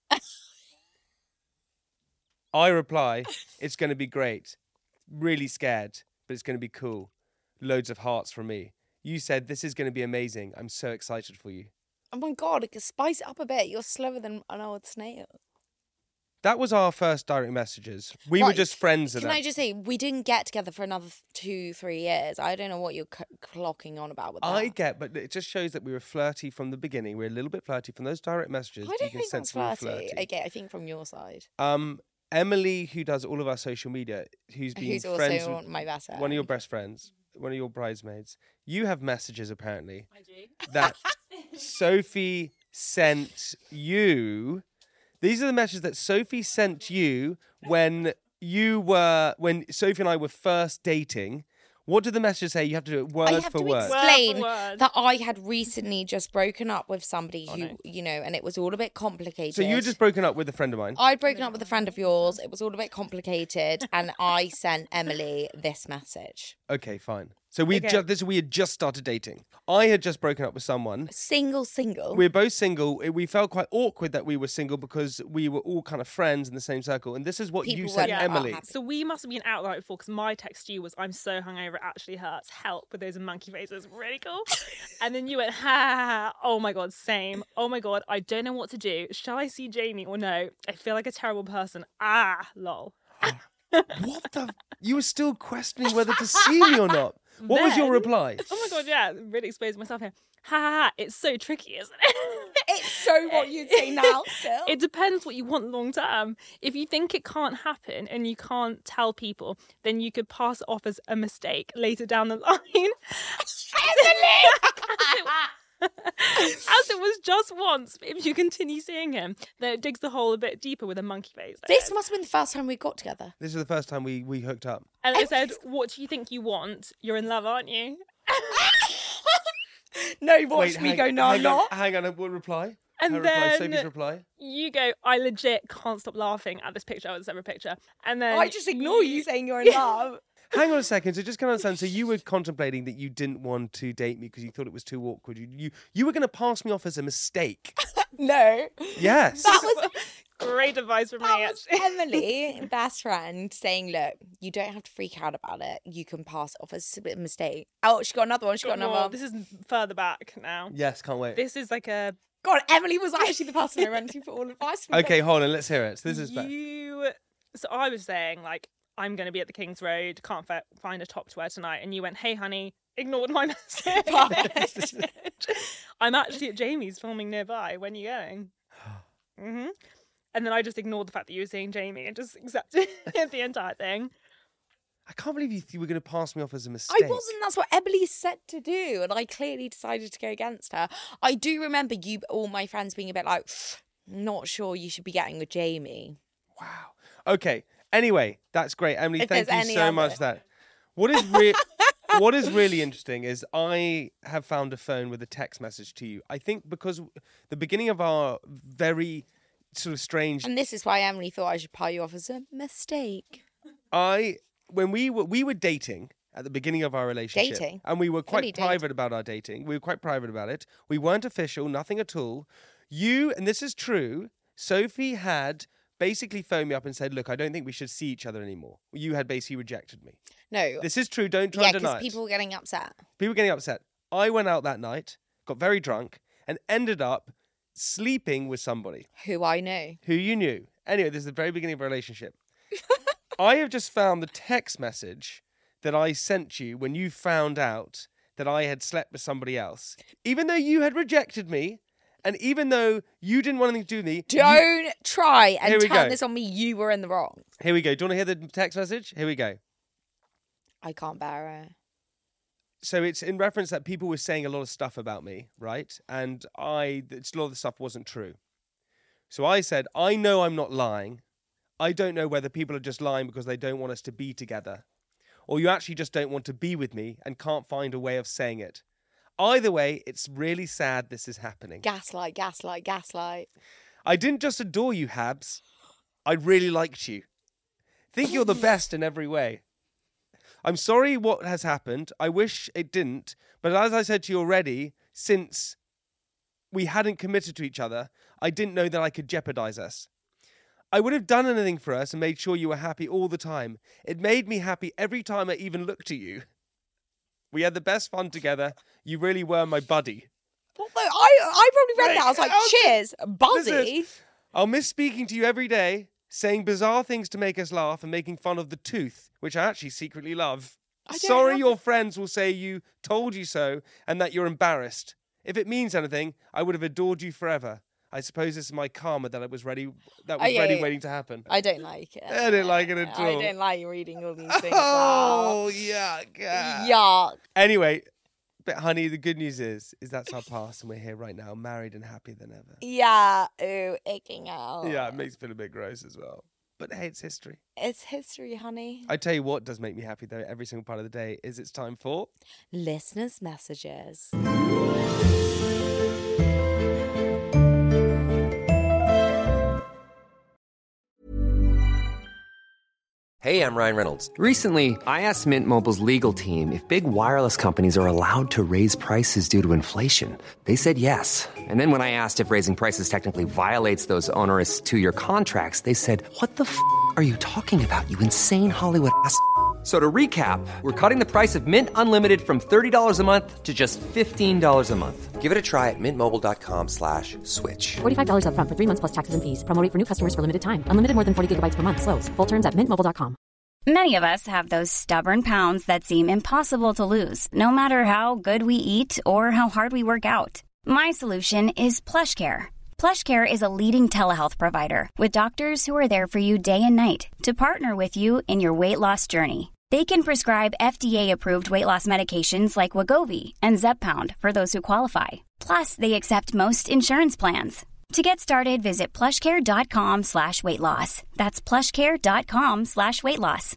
I reply, it's going to be great. Really scared, but it's going to be cool. Loads of hearts from me. You said, this is going to be amazing. I'm so excited for you. Oh my God, spice it up a bit. You're slower than an old snail. That was our first direct messages. We were Right, just friends. Can and I just say, we didn't get together for another two, three years. I don't know what you're c- clocking on about with that. I get, but it just shows that we were flirty from the beginning. We are a little bit flirty from those direct messages. I you don't can think sense that's we were flirty. Okay, I think from your side. Um, Emily, who does all of our social media, who's been Who's also friends, one- my best one of your friend. best friends, one of your bridesmaids, you have messages apparently I do. that Sophie sent you. These are the messages that Sophie sent you when you were when Sophie and I were first dating. What did the message say? You have to do it word I have for to word. explain Word for word. that I had recently just broken up with somebody who, no. you know, and it was all a bit complicated. So you were just broken up with a friend of mine. I'd broken up with a friend of yours. It was all a bit complicated, and I sent Emily this message. Okay, fine. So we Okay. just this we had just started dating. I had just broken up with someone. Single, single. We were both single. We felt quite awkward that we were single because we were all kind of friends in the same circle. And this is what you People said, were not Emily. happy. So we must have been out right before because my text to you was, I'm so hungover, it actually hurts. Help with those monkey faces. Really cool. And then you went, ha, ha, ha. Oh my God, same. Oh my God, I don't know what to do. Shall I see Jamie or no? I feel like a terrible person. Ah, lol. What the? You were still questioning whether to see me or not. What was your Then- reply? Oh my God, yeah, really exposed myself here. Ha ha ha, it's so tricky, isn't it? It's so what you'd say now, still. It depends what you want long term. If you think it can't happen and you can't tell people, then you could pass it off as a mistake later down the line. As it was just once, but if you continue seeing him, then it digs the hole a bit deeper with a monkey face. This must have been the first time we got together. This is the first time we, we hooked up. And it said, what do you think you want? You're in love, aren't you? No, watch Wait, me hang, go, no, I'm hang on, not. hang on, what reply? And Her reply, then Sophie's reply. you go, I legit can't stop laughing at this picture, at this other picture. And then I just ignore you saying you're in love. Hang on a second. So just can I understand? So you were contemplating that you didn't want to date me because you thought it was too awkward. You you, you were going to pass me off as a mistake. No. Yes. That was great advice from me, That was actually. Emily, best friend, saying, look, you don't have to freak out about it. You can pass it off as a bit of a mistake. Oh, she got another one. She got, Got another more. one. This is further back now. Yes, can't wait. This is like a God, Emily was actually the person I went to for all advice. from Okay, hold on. Let's hear it. So this is back. you. So I was saying like I'm going to be at the King's Road. Can't fi- find a top to wear tonight. And you went, hey honey, ignored my message. I'm actually at Jamie's filming nearby. When are you going? hmm And then I just ignored the fact that you were seeing Jamie and just accepted the entire thing. I can't believe you, th- you were going to pass me off as a mistake. I wasn't. That's what Emily said to do, and I clearly decided to go against her. I do remember you, all my friends, being a bit like, "Not sure you should be getting with Jamie." Wow. Okay. Anyway, that's great, Emily. If Thank you there's any so other- much for that. What is re- what is really interesting is I have found a phone with a text message to you. I think because the beginning of our very sort of strange. And this is why Emily thought I should pile you off as a mistake. I when we were we were dating at the beginning of our relationship, Dating? and we were quite Fully dating. private about our dating. We were quite private about it. We weren't official, nothing at all. You and this is true. Sophie had basically phoned me up and said, "Look, I don't think we should see each other anymore." You had basically rejected me. No, This is true. Don't try yeah, and deny because it. people were getting upset. People were getting upset. I went out that night, got very drunk, and ended up sleeping with somebody Who I know. who you knew. Anyway, this is the very beginning of a relationship. I have just found the text message that I sent you when you found out that I had slept with somebody else. Even though you had rejected me, and even though you didn't want anything to do with me. you- Don't try and Here we turn go. this on me. You were in the wrong. Here we go. Do you want to hear the text message? Here we go. I can't bear it. So it's in reference that people were saying a lot of stuff about me, right? And I, it's, a lot of the stuff wasn't true. So I said, I know I'm not lying. I don't know whether people are just lying because they don't want us to be together, or you actually just don't want to be with me and can't find a way of saying it. Either way, it's really sad this is happening. Gaslight, gaslight, gaslight. I didn't just adore you, Habs. I really liked you. Think you're the best in every way. I'm sorry what has happened. I wish it didn't. But as I said to you already, since we hadn't committed to each other, I didn't know that I could jeopardize us. I would have done anything for us and made sure you were happy all the time. It made me happy every time I even looked at you. We had the best fun together. You really were my buddy. What the? I, I probably read Wait, that. I was like, I was- cheers, This Buzzy. is- I'll miss speaking to you every day, saying bizarre things to make us laugh and making fun of the tooth, which I actually secretly love. don't Sorry have your friends will say you told you so and that you're embarrassed. If it means anything, I would have adored you forever. I suppose this is my karma that I was ready, that Oh, was yeah, ready, yeah. waiting to happen. I don't like it. I don't like it at all. I don't like reading all these things. Oh, yuck. Yuck. Anyway, but honey, the good news is, is that's our past and we're here right now, married and happier than ever. Yeah. Ooh, aching out. Yeah, it makes me feel a bit gross as well. But hey, it's history. It's history, honey. I tell you what does make me happy though, every single part of the day, is it's time for... Listeners' messages. Hey, I'm Ryan Reynolds. Recently, I asked Mint Mobile's legal team if big wireless companies are allowed to raise prices due to inflation. They said yes. And then when I asked if raising prices technically violates those onerous two-year contracts, they said, "What the f*** are you talking about, you insane Hollywood ass?" So to recap, we're cutting the price of Mint Unlimited from thirty dollars a month to just fifteen dollars a month. Give it a try at mintmobile.com slash switch. forty-five dollars up front for three months plus taxes and fees. Promo rate for new customers for limited time. Unlimited more than forty gigabytes per month. Slows full terms at mint mobile dot com. Many of us have those stubborn pounds that seem impossible to lose, no matter how good we eat or how hard we work out. My solution is PlushCare. PlushCare is a leading telehealth provider with doctors who are there for you day and night to partner with you in your weight loss journey. They can prescribe F D A-approved weight loss medications like Wegovy and Zepbound for those who qualify. Plus, they accept most insurance plans. To get started, visit plushcare.com slash weight loss. That's plushcare.com slash weight loss.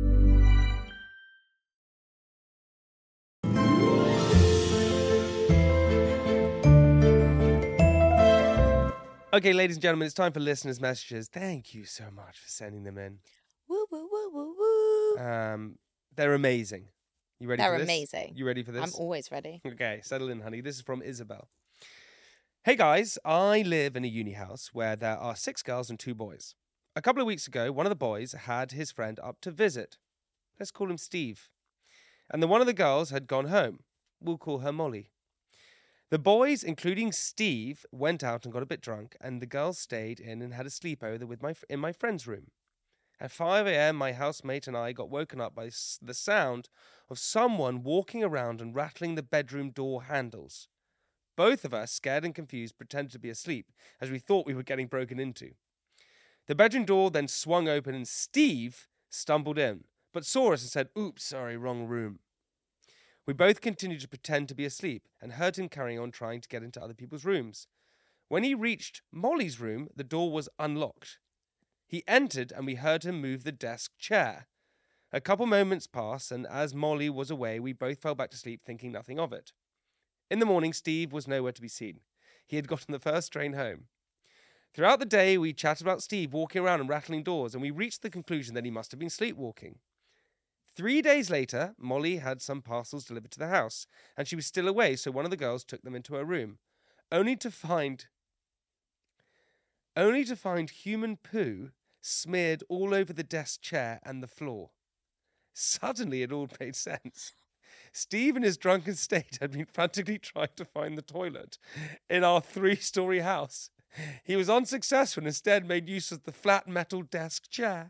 Okay, ladies and gentlemen, it's time for listeners' messages. Thank you so much for sending them in. Woo, woo, woo, woo, woo. Um, they're amazing. You ready They're for this? amazing. You ready for this? I'm always ready. Okay, settle in, honey. This is from Isabel. Hey guys, I live in a uni house where there are six girls and two boys. A couple of weeks ago, one of the boys had his friend up to visit. Let's call him Steve. And then one of the girls had gone home. We'll call her Molly. The boys, including Steve, went out and got a bit drunk, and the girls stayed in and had a sleepover with my in my friend's room. At five a.m., my housemate and I got woken up by the sound of someone walking around and rattling the bedroom door handles. Both of us, scared and confused, pretended to be asleep, as we thought we were getting broken into. The bedroom door then swung open and Steve stumbled in, but saw us and said, "Oops, sorry, wrong room." We both continued to pretend to be asleep and heard him carrying on trying to get into other people's rooms. When he reached Molly's room, the door was unlocked. He entered and we heard him move the desk chair. A couple moments passed, and as Molly was away, we both fell back to sleep, thinking nothing of it. In the morning, Steve was nowhere to be seen. He had gotten the first train home. Throughout the day, we chatted about Steve walking around and rattling doors, and we reached the conclusion that he must have been sleepwalking. Three days later, Molly had some parcels delivered to the house, and she was still away, so one of the girls took them into her room, only to find, only to find human poo smeared all over the desk chair and the floor. Suddenly, it all made sense. Steve, in his drunken state, had been frantically trying to find the toilet in our three-story house. He was unsuccessful and instead made use of the flat metal desk chair.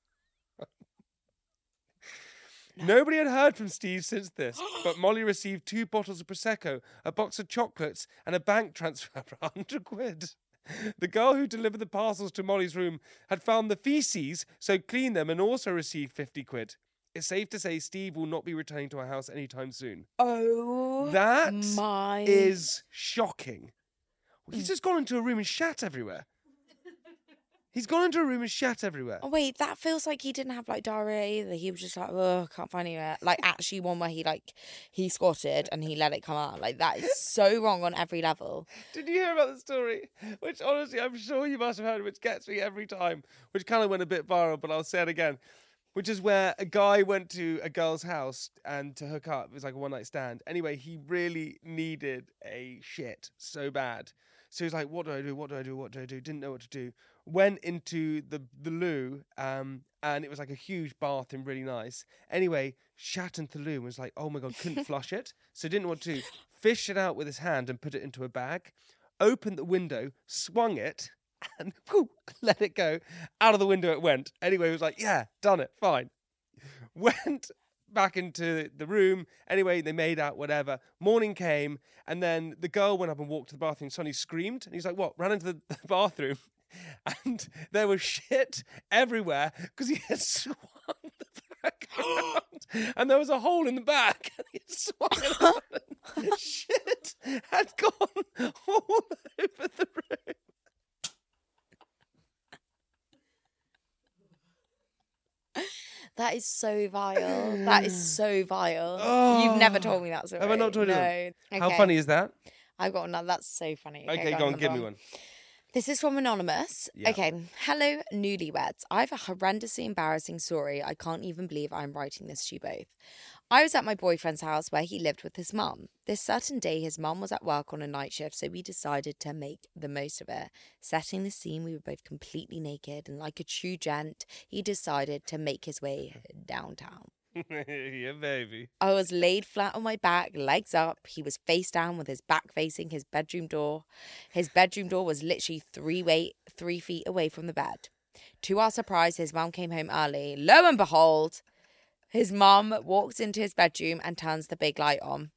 Nobody had heard from Steve since this, but Molly received two bottles of Prosecco, a box of chocolates, and a bank transfer for one hundred quid. The girl who delivered the parcels to Molly's room had found the feces, so cleaned them and also received fifty quid. It's safe to say Steve will not be returning to our house anytime soon. Oh, That my. is shocking. He's just gone into a room and shat everywhere. He's gone into a room and shat everywhere. Oh, wait, that feels like he didn't have, like, diarrhea either. He was just like, oh, can't find anywhere. Like, actually one where he, like, he squatted and he let it come out. Like, that is so wrong on every level. Did you hear about the story? Which, honestly, I'm sure you must have heard, which gets me every time, which kind of went a bit viral, but I'll say it again. Which is where a guy went to a girl's house and to hook up. It was like a one-night stand. Anyway, he really needed a shit so bad. So he was like, what do I do? What do I do? What do I do? Didn't know what to do. Went into the, the loo, um, and it was like a huge bathroom, really nice. Anyway, shat into the loo and was like, oh my God, couldn't flush it. So didn't know what to do. Fished it out with his hand and put it into a bag. Opened the window, swung it, and whew, let it go. Out of the window it went. Anyway, he was like, yeah, done it, fine. Went back into the room. Anyway, they made out, whatever. Morning came, and then the girl went up and walked to the bathroom. Sonny screamed, and he's like, what? Ran into the, the bathroom, and there was shit everywhere because he had swung the bag around, and there was a hole in the back, and he had swung it around, and shit had gone all over the room. That is so vile. That is so vile. Oh. You've never told me that story. Have I not told you no. that? Okay. How funny is that? I've got another. That's so funny. Okay, go on, give me one. This is from Anonymous. Yeah. Okay. Hello, newlyweds. I have a horrendously embarrassing story. I can't even believe I'm writing this to you both. I was at my boyfriend's house where he lived with his mum. This certain day, his mum was at work on a night shift, so we decided to make the most of it. Setting the scene, we were both completely naked, and like a true gent, he decided to make his way downtown. Yeah, baby. I was laid flat on my back, legs up. He was face down with his back facing his bedroom door. His bedroom door was literally three way, three feet away from the bed. To our surprise, his mum came home early. Lo and behold, his mum walks into his bedroom and turns the big light on.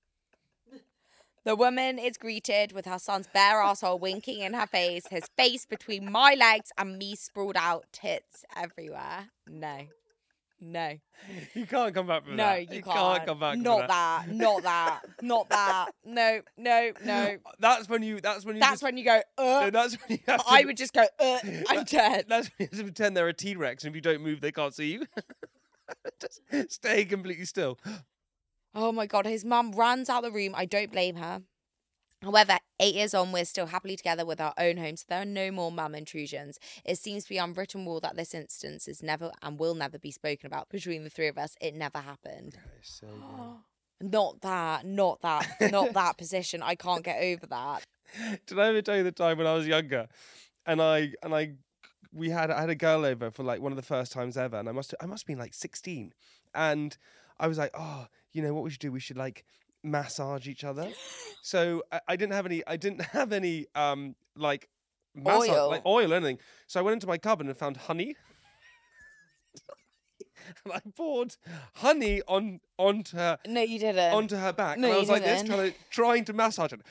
The woman is greeted with her son's bare arsehole winking in her face, his face between my legs and me sprawled out, tits everywhere. No. No. You can't come back from No, that. you, you can't. can't come back Not from that. Not that. Not that. No, no, no. That's when you. That's when you. That's just, when you go, uh. No, that's when you have to, I would just go, uh, I'm dead. That's when you have to pretend they're a T-Rex, and if you don't move, they can't see you. Just stay completely still. Oh my God, his mum runs out the room. I don't blame her. However, eight years on, we're still happily together with our own home, so there are no more mum intrusions. It seems to be unwritten rule that this instance is never and will never be spoken about between the three of us. It never happened. So Not that, not that, not that position. I can't get over that. Did I ever tell you the time when I was younger, and I and I we had I had a girl over for like one of the first times ever, and I must I must have been like sixteen, and I was like, oh, you know what we should do? We should like massage each other. So I, I didn't have any I didn't have any um like massage, Oil. like oil or anything. So I went into my cupboard and found honey. And I poured honey on onto her No, you didn't. onto her back. No, and I you was like this, didn't. trying to trying to massage it.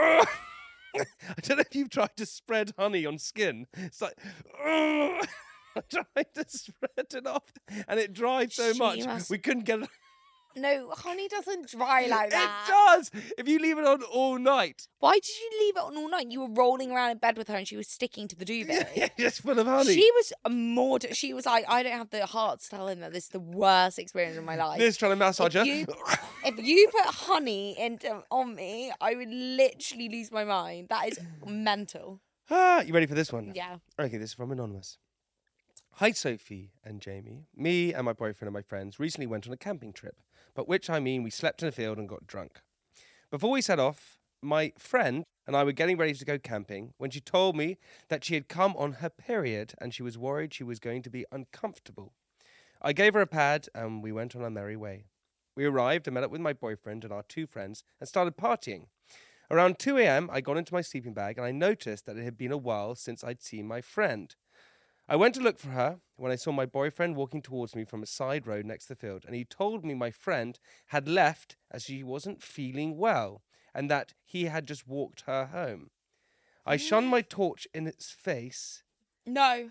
I don't know if you've tried to spread honey on skin. It's like I tried to spread it off, and it dried so She much must- we couldn't get it. No, honey doesn't dry like that. It does. If you leave it on all night, Why did you leave it on all night? You were rolling around in bed with her and she was sticking to the duvet. just full of honey. She was more. She was like, I don't have the heart to tell him that this is the worst experience of my life. Liz trying to massage her. if you, if you put honey into on me, I would literally lose my mind. That is mental. Ah, you ready for this one? Yeah. Okay, this is from Anonymous. Hi, Sophie and Jamie. Me and my boyfriend and my friends recently went on a camping trip, but which I mean we slept in a field and got drunk. Before we set off, my friend and I were getting ready to go camping when she told me that she had come on her period and she was worried she was going to be uncomfortable. I gave her a pad and we went on our merry way. We arrived and met up with my boyfriend and our two friends and started partying. Around two a.m., I got into my sleeping bag and I noticed that it had been a while since I'd seen my friend. I went to look for her when I saw my boyfriend walking towards me from a side road next to the field, and he told me my friend had left as she wasn't feeling well and that he had just walked her home. I shone my torch in its face, No.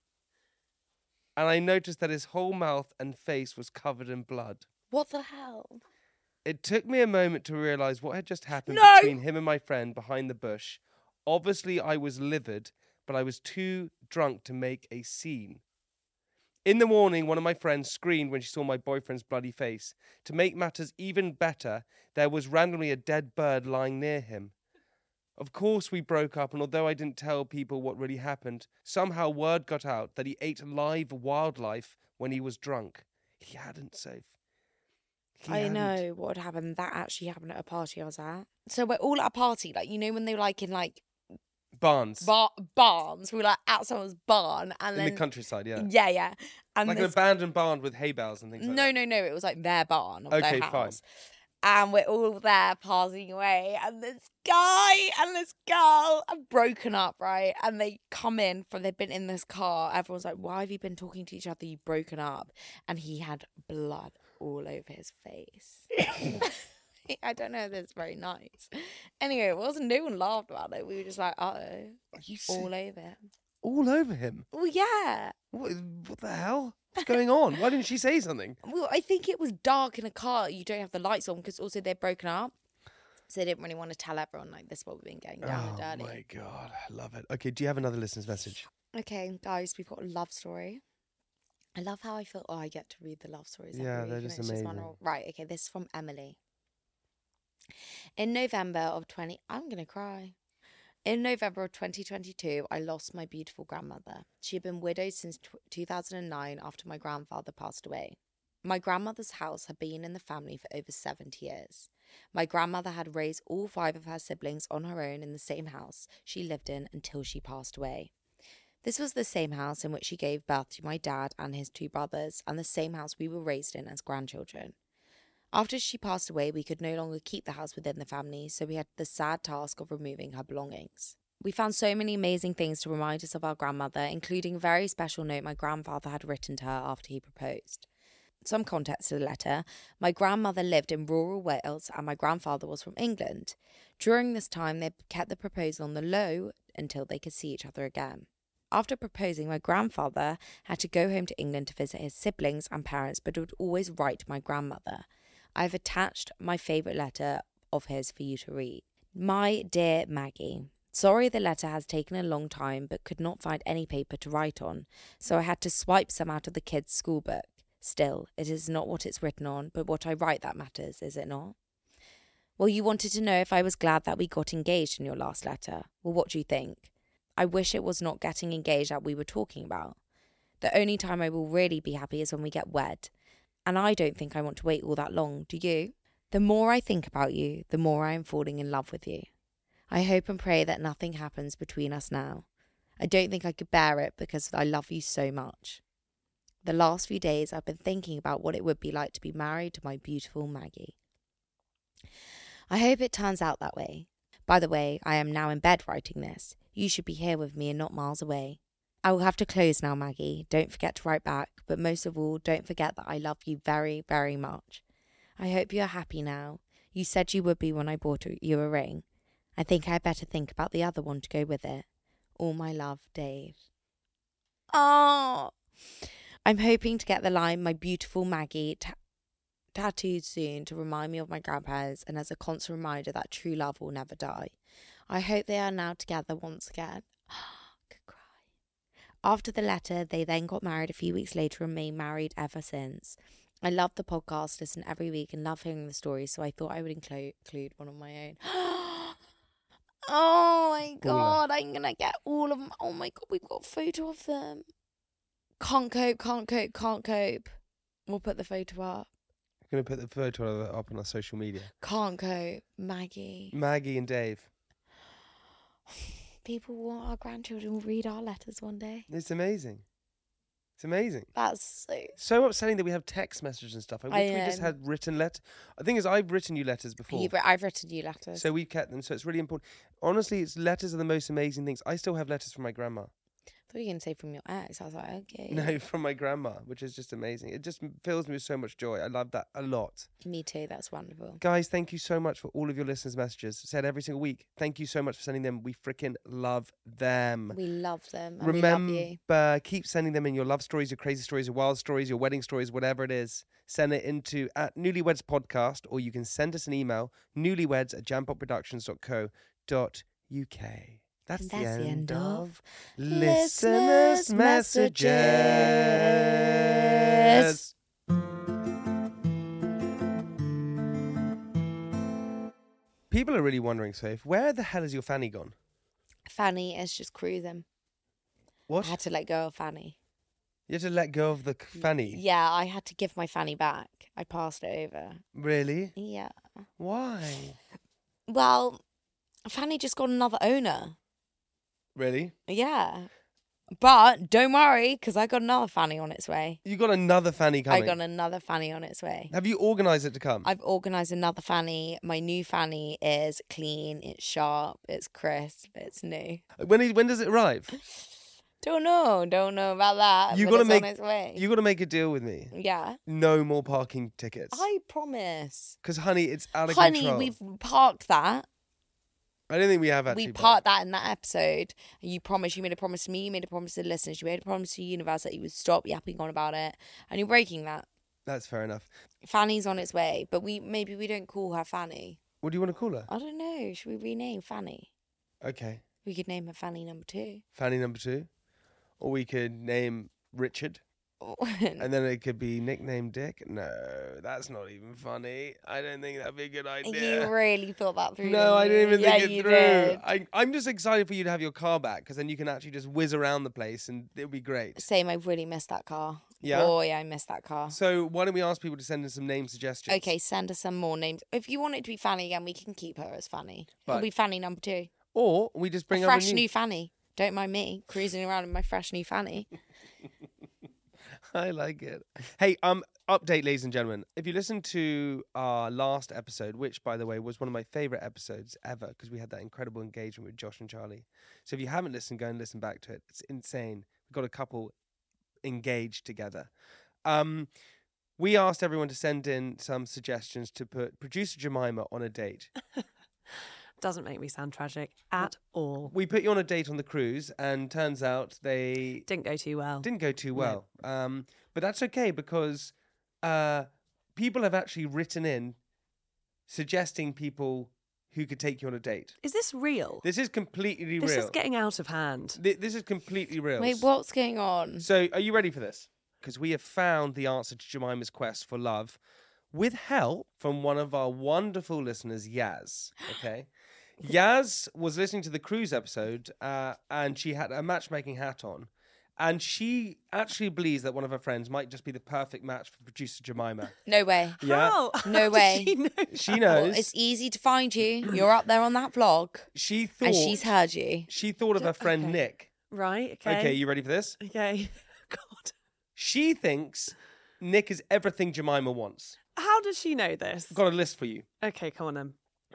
and I noticed that his whole mouth and face was covered in blood. What the hell? It took me a moment to realise what had just happened No! between him and my friend behind the bush. Obviously, I was livid, but I was too drunk to make a scene. In the morning, one of my friends screamed when she saw my boyfriend's bloody face. To make matters even better, there was randomly a dead bird lying near him. Of course, we broke up, and although I didn't tell people what really happened, somehow word got out that he ate live wildlife when he was drunk. He hadn't, Soph. He I hadn't. know what happened. That actually happened at a party I was at. So we're all at a party, like, you know, when they were like in like Barns. bar- barns. We were like at someone's barn, and in then the countryside, yeah. yeah, yeah, and Like an this- abandoned barn with hay bales and things like no, that. no, no. It was like their barn of Okay, their fine. house. And we're all there passing away, and this guy and this girl have broken up, right? And they come in from they've been in this car. Everyone's like, "Why have you been talking to each other? You've broken up." And he had blood all over his face. I don't know if that's very nice. Anyway, it wasn't. No one laughed about it. We were just like, uh oh, You all over him. all over him. Well, yeah. What? What the hell? What's going on? Why didn't she say something? Well, I think it was dark in a car. You don't have the lights on because also they're broken up. So they didn't really want to tell everyone, like, this is what we've been going down Oh and dirty. my God, I love it. Okay, do you have another listener's message? Okay, guys, we've got a love story. I love how I feel. Oh, I get to read the love stories. every Yeah, week, they're and just it's amazing. wonderful. Right, okay, this is from Emily. In November of twenty, I'm gonna cry. In November of twenty twenty-two, I lost my beautiful grandmother. She had been widowed since t- two thousand nine after my grandfather passed away. My grandmother's house had been in the family for over seventy years. My grandmother had raised all five of her siblings on her own in the same house she lived in until she passed away. This was the same house in which she gave birth to my dad and his two brothers, and the same house we were raised in as grandchildren. After she passed away, we could no longer keep the house within the family, so we had the sad task of removing her belongings. We found so many amazing things to remind us of our grandmother, including a very special note my grandfather had written to her after he proposed. Some context to the letter: my grandmother lived in rural Wales and my grandfather was from England. During this time, they kept the proposal on the low until they could see each other again. After proposing, my grandfather had to go home to England to visit his siblings and parents, but would always write to my grandmother. I've attached my favourite letter of his for you to read. My dear Maggie, sorry the letter has taken a long time, but could not find any paper to write on, so I had to swipe some out of the kids' school book. Still, it is not what it's written on, but what I write that matters, is it not? Well, you wanted to know if I was glad that we got engaged in your last letter. Well, what do you think? I wish it was not getting engaged that we were talking about. The only time I will really be happy is when we get wed. And I don't think I want to wait all that long, do you? The more I think about you, the more I am falling in love with you. I hope and pray that nothing happens between us now. I don't think I could bear it because I love you so much. The last few days I've been thinking about what it would be like to be married to my beautiful Maggie. I hope it turns out that way. By the way, I am now in bed writing this. You should be here with me and not miles away. I will have to close now, Maggie. Don't forget to write back, but most of all, don't forget that I love you very, very much. I hope you are happy now. You said you would be when I bought you a ring. I think I had better think about the other one to go with it. All my love, Dave. Oh, I'm hoping to get the line, my beautiful Maggie, ta- tattooed soon to remind me of my grandparents and as a constant reminder that true love will never die. I hope they are now together once again. Could cry. After the letter, they then got married a few weeks later and remained married ever since. I love the podcast, listen every week and love hearing the stories, so I thought I would include, include one of my own. Oh my God, I'm going to get all of them. Oh my God, we've got a photo of them. Can't cope, can't cope, can't cope. We'll put the photo up. I'm going to put the photo of it up on our social media. Can't cope, Maggie. Maggie and Dave. People want our grandchildren will read our letters one day. It's amazing. It's amazing. That's so... So upsetting that we have text messages and stuff. I wish I we just know. had written letters. The thing is, I've written you letters before. You've, I've written you letters. So we've kept them. So it's really important. Honestly, it's letters are the most amazing things. I still have letters from my grandma. I thought you were going to say from your ex. I was like, okay. No, from my grandma, which is just amazing. It just fills me with so much joy. I love that a lot. Me too. That's wonderful. Guys, thank you so much for all of your listeners' messages. Said every single week. Thank you so much for sending them. We freaking love them. We love them. And Remember, we love you. keep sending them in your love stories, your crazy stories, your wild stories, your wedding stories, whatever it is. Send it into at Newlyweds Podcast, or you can send us an email, newlyweds at jampopproductions dot co dot uk. That's, And the, that's end the end of of listeners' messages. People are really wondering, Saif, where the hell is your fanny gone? Fanny is just cruising. What? I had to let go of Fanny. You had to let go of the c- fanny? Yeah, I had to give my Fanny back. I passed it over. Really? Yeah. Why? Well, Fanny just got another owner. Really? Yeah. But don't worry, because I got another Fanny on its way. You got another fanny coming? I got another Fanny on its way. Have you organised it to come? I've organised another Fanny. My new Fanny is clean, it's sharp, it's crisp, it's new. When, when does it arrive? Don't know. Don't know about that. You but gotta it's make on its way. you gotta make a deal with me. Yeah. No more parking tickets. I promise. Because honey, it's out of Honey, control. we've parked that. I don't think we have actually. We but- parked that in that episode. And you promised, you made a promise to me, you made a promise to the listeners, you made a promise to the universe that you would stop yapping on about it. And you're breaking that. That's fair enough. Fanny's on its way, but we maybe we don't call her Fanny. What do you want to call her? I don't know. Should we rename Fanny? Okay, We could name her Fanny number two. Fanny number two, or we could name Richard, and then it could be nicknamed Dick. No, that's not even funny. I don't think that'd be a good idea. You really thought that through. No, I didn't even yeah, think it you through. Did. I, I'm just excited for you to have your car back because then you can actually just whiz around the place and it'll be great. Same, I've really missed that car. Yeah? Boy, I missed that car. So why don't we ask people to send in some name suggestions? Okay, send us some more names. If you want it to be Fanny again, we can keep her as Fanny. But- It'll be Fanny number two. Or we just bring a up fresh a new... new Fanny. Don't mind me cruising around in my fresh new Fanny. I like it. Hey, um, update, ladies and gentlemen. If you listen to our last episode, which, by the way, was one of my favourite episodes ever, because we had that incredible engagement with Josh and Charlie. So if you haven't listened, go and listen back to it. It's insane. We've got a couple engaged together. Um, we asked everyone to send in some suggestions to put producer Jemima on a date. Doesn't make me sound tragic at all. We put you on a date on the cruise, and turns out they Didn't go too well. didn't go too well. Um, but that's okay because uh, people have actually written in suggesting people who could take you on a date. Is this real? This is completely This real. is getting out of hand. Th- this is completely real. Wait, what's going on? So, are you ready for this? Because we have found the answer to Jemima's quest for love with help from one of our wonderful listeners, Yaz. Okay. Yaz was listening to the cruise episode uh, and she had a matchmaking hat on. And she actually believes that one of her friends might just be the perfect match for producer Jemima. No way. Yeah. How? No How way. did she know She that? knows. Well, it's easy to find you. You're up there on that vlog. She thought. And she's heard you. She thought of her friend Okay. Nick. Right, okay. Okay, you ready for this? Okay. God. She thinks Nick is everything Jemima wants. How does she know this? Got a list for you. Okay, come on then.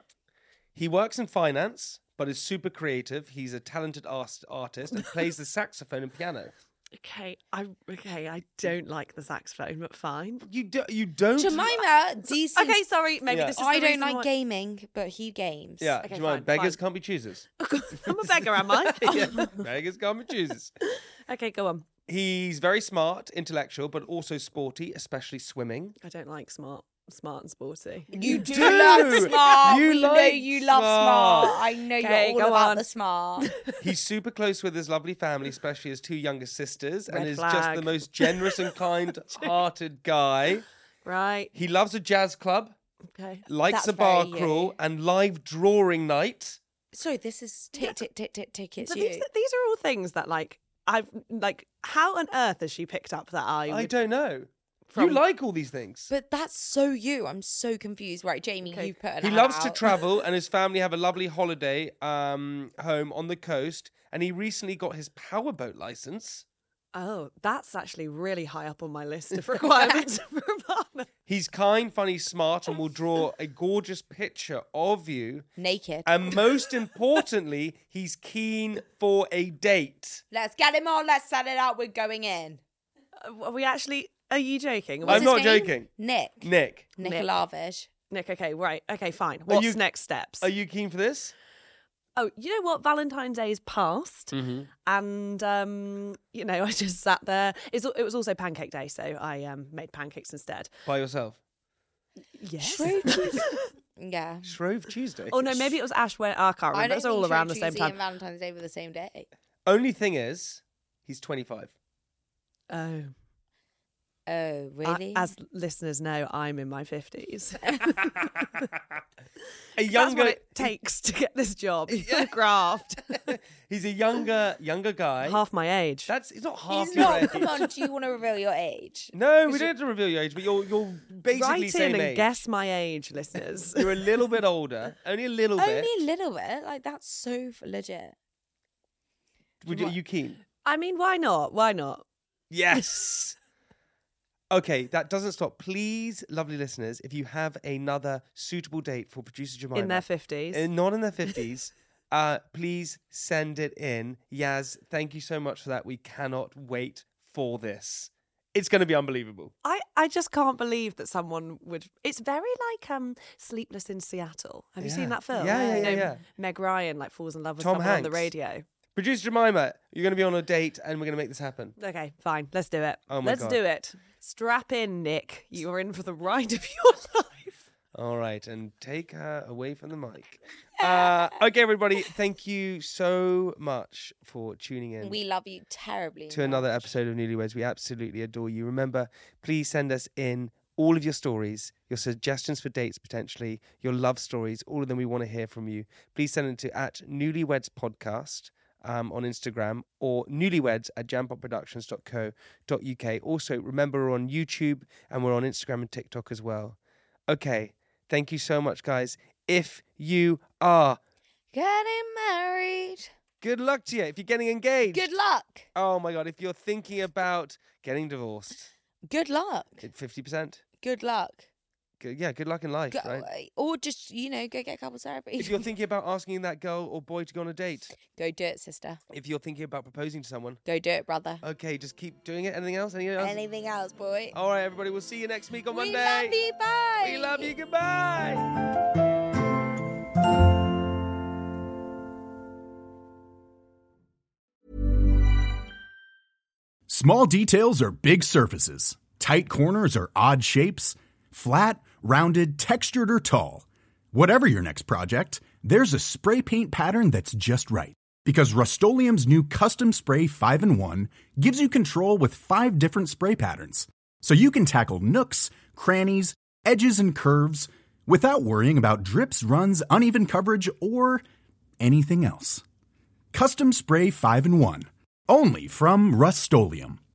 He works in finance, but is super creative. He's a talented art- artist and plays the saxophone and piano. Okay, I okay, I don't like the saxophone, but fine. You do, you don't. Jemima, decent. Okay, sorry, maybe Yeah. this is I the don't reason like why- gaming, but he games. Yeah, Okay, Jemima, fine, beggars fine. can't be choosers. I'm a beggar, am I? yeah, beggars can't be choosers. Okay, go on. He's very smart, intellectual, but also sporty, especially swimming. I don't like smart, smart and sporty. You do, do. love smart. You we know like you love smart. smart. I know Okay, you're all go about on. the smart. He's super close with his lovely family, especially his two younger sisters, and Red is just flag. the most generous and kind-hearted guy. Right. He loves a jazz club, Okay. likes That's a bar very you. crawl, and live drawing night. So this is tick, tick, tick, tick, tick. It's But you. these, these are all things that, like, I've like. How on earth has she picked up that I? I would- don't know. You From- like all these things. But that's so you. I'm so confused. Right, Jamie, Okay. you've put an He ad loves to out. travel, and his family have a lovely holiday um, home on the coast. And he recently got his powerboat license. Oh, that's actually really high up on my list of requirements for a partner. He's kind, funny, smart, and will draw a gorgeous picture of you. Naked. And most importantly, he's keen for a date. Let's get him on. Let's set it up. We're going in. Uh, Are we actually? Are you joking? I'm What's his not name? joking. Nick. Nick, Nick Nick. Alavish. Nick. Okay, right. Okay, fine. What's you- next steps? are you keen for this? Oh, you know what? Valentine's Day is past, Mm-hmm. and um, you know, I just sat there. It's, al- it was also Pancake Day, so I um, made pancakes instead. By yourself? Yes. Shrove Tuesday. Yeah. Shrove Tuesday. Oh no, maybe it was Ash. When I can't I remember. don't It's all think around the Shrove same Tuesday time. and Valentine's Day were the same day. Only thing is, he's twenty-five. Oh, Oh, I- really? as listeners know, I'm in my fifties. A That's younger, what it takes to get this job. Graft. he's a younger, younger guy. Half my age. That's it's not half He's your not. age. Come on, do you want to reveal your age? No, we don't have to reveal your age, but you're you're basically Write same in and age. guess my age, listeners. You're a little bit older, only a little bit. Only a little bit. Like, that's so f- legit. Would you, are you keen? I mean, why not? Why not? Yes. Okay, that doesn't stop. Please, lovely listeners, if you have another suitable date for producer Jemima, In their fifties. uh, not in their fifties, Uh, please send it in. Yaz, thank you so much for that. We cannot wait for this. It's going to be unbelievable. I, I just can't believe that someone would. It's very like um Sleepless in Seattle. Have you Yeah. seen that film? Yeah, yeah, You yeah, know, yeah. Meg Ryan like falls in love with Tom someone on the Hanks. radio. Producer Jemima, you're going to be on a date and we're going to make this happen. Okay, fine. Let's do it. Oh my Let's God. do it. Strap in, Nick. You're in for the ride of your life. All right, and take her away from the mic. Uh, okay, everybody, thank you so much for tuning in. We love you terribly. to another episode of Newlyweds. We absolutely adore you. Remember, please send us in all of your stories, your suggestions for dates potentially, your love stories, all of them we want to hear from you. Please send them to at Newlyweds Podcast um, on Instagram or newlyweds at jampot productions dot co dot uk. Also, remember we're on YouTube and we're on Instagram and TikTok as well. Okay, thank you so much, guys. If you are, Getting married. good luck to you. If you're getting engaged. Good luck. Oh my God, if you're thinking about getting divorced, Good luck. fifty percent. Good luck. Good, yeah, good luck in life, Go, right? Or just, you know, go get couples therapy. If you're thinking about asking that girl or boy to go on a date, Go do it, sister. if you're thinking about proposing to someone, Go do it, brother. okay, just keep doing it. Anything else? Anything else? Anything else, boy? All right, everybody, we'll see you next week on we Monday. love you. Bye. We love you. Goodbye. Small details are big surfaces. Tight corners are odd shapes. Flat, rounded, textured, or tall. Whatever your next project, there's a spray paint pattern that's just right. Because Rust-Oleum's new Custom Spray five in one gives you control with five different spray patterns. So you can tackle nooks, crannies, edges, and curves without worrying about drips, runs, uneven coverage, or anything else. Custom Spray five in one. Only from Rust-Oleum.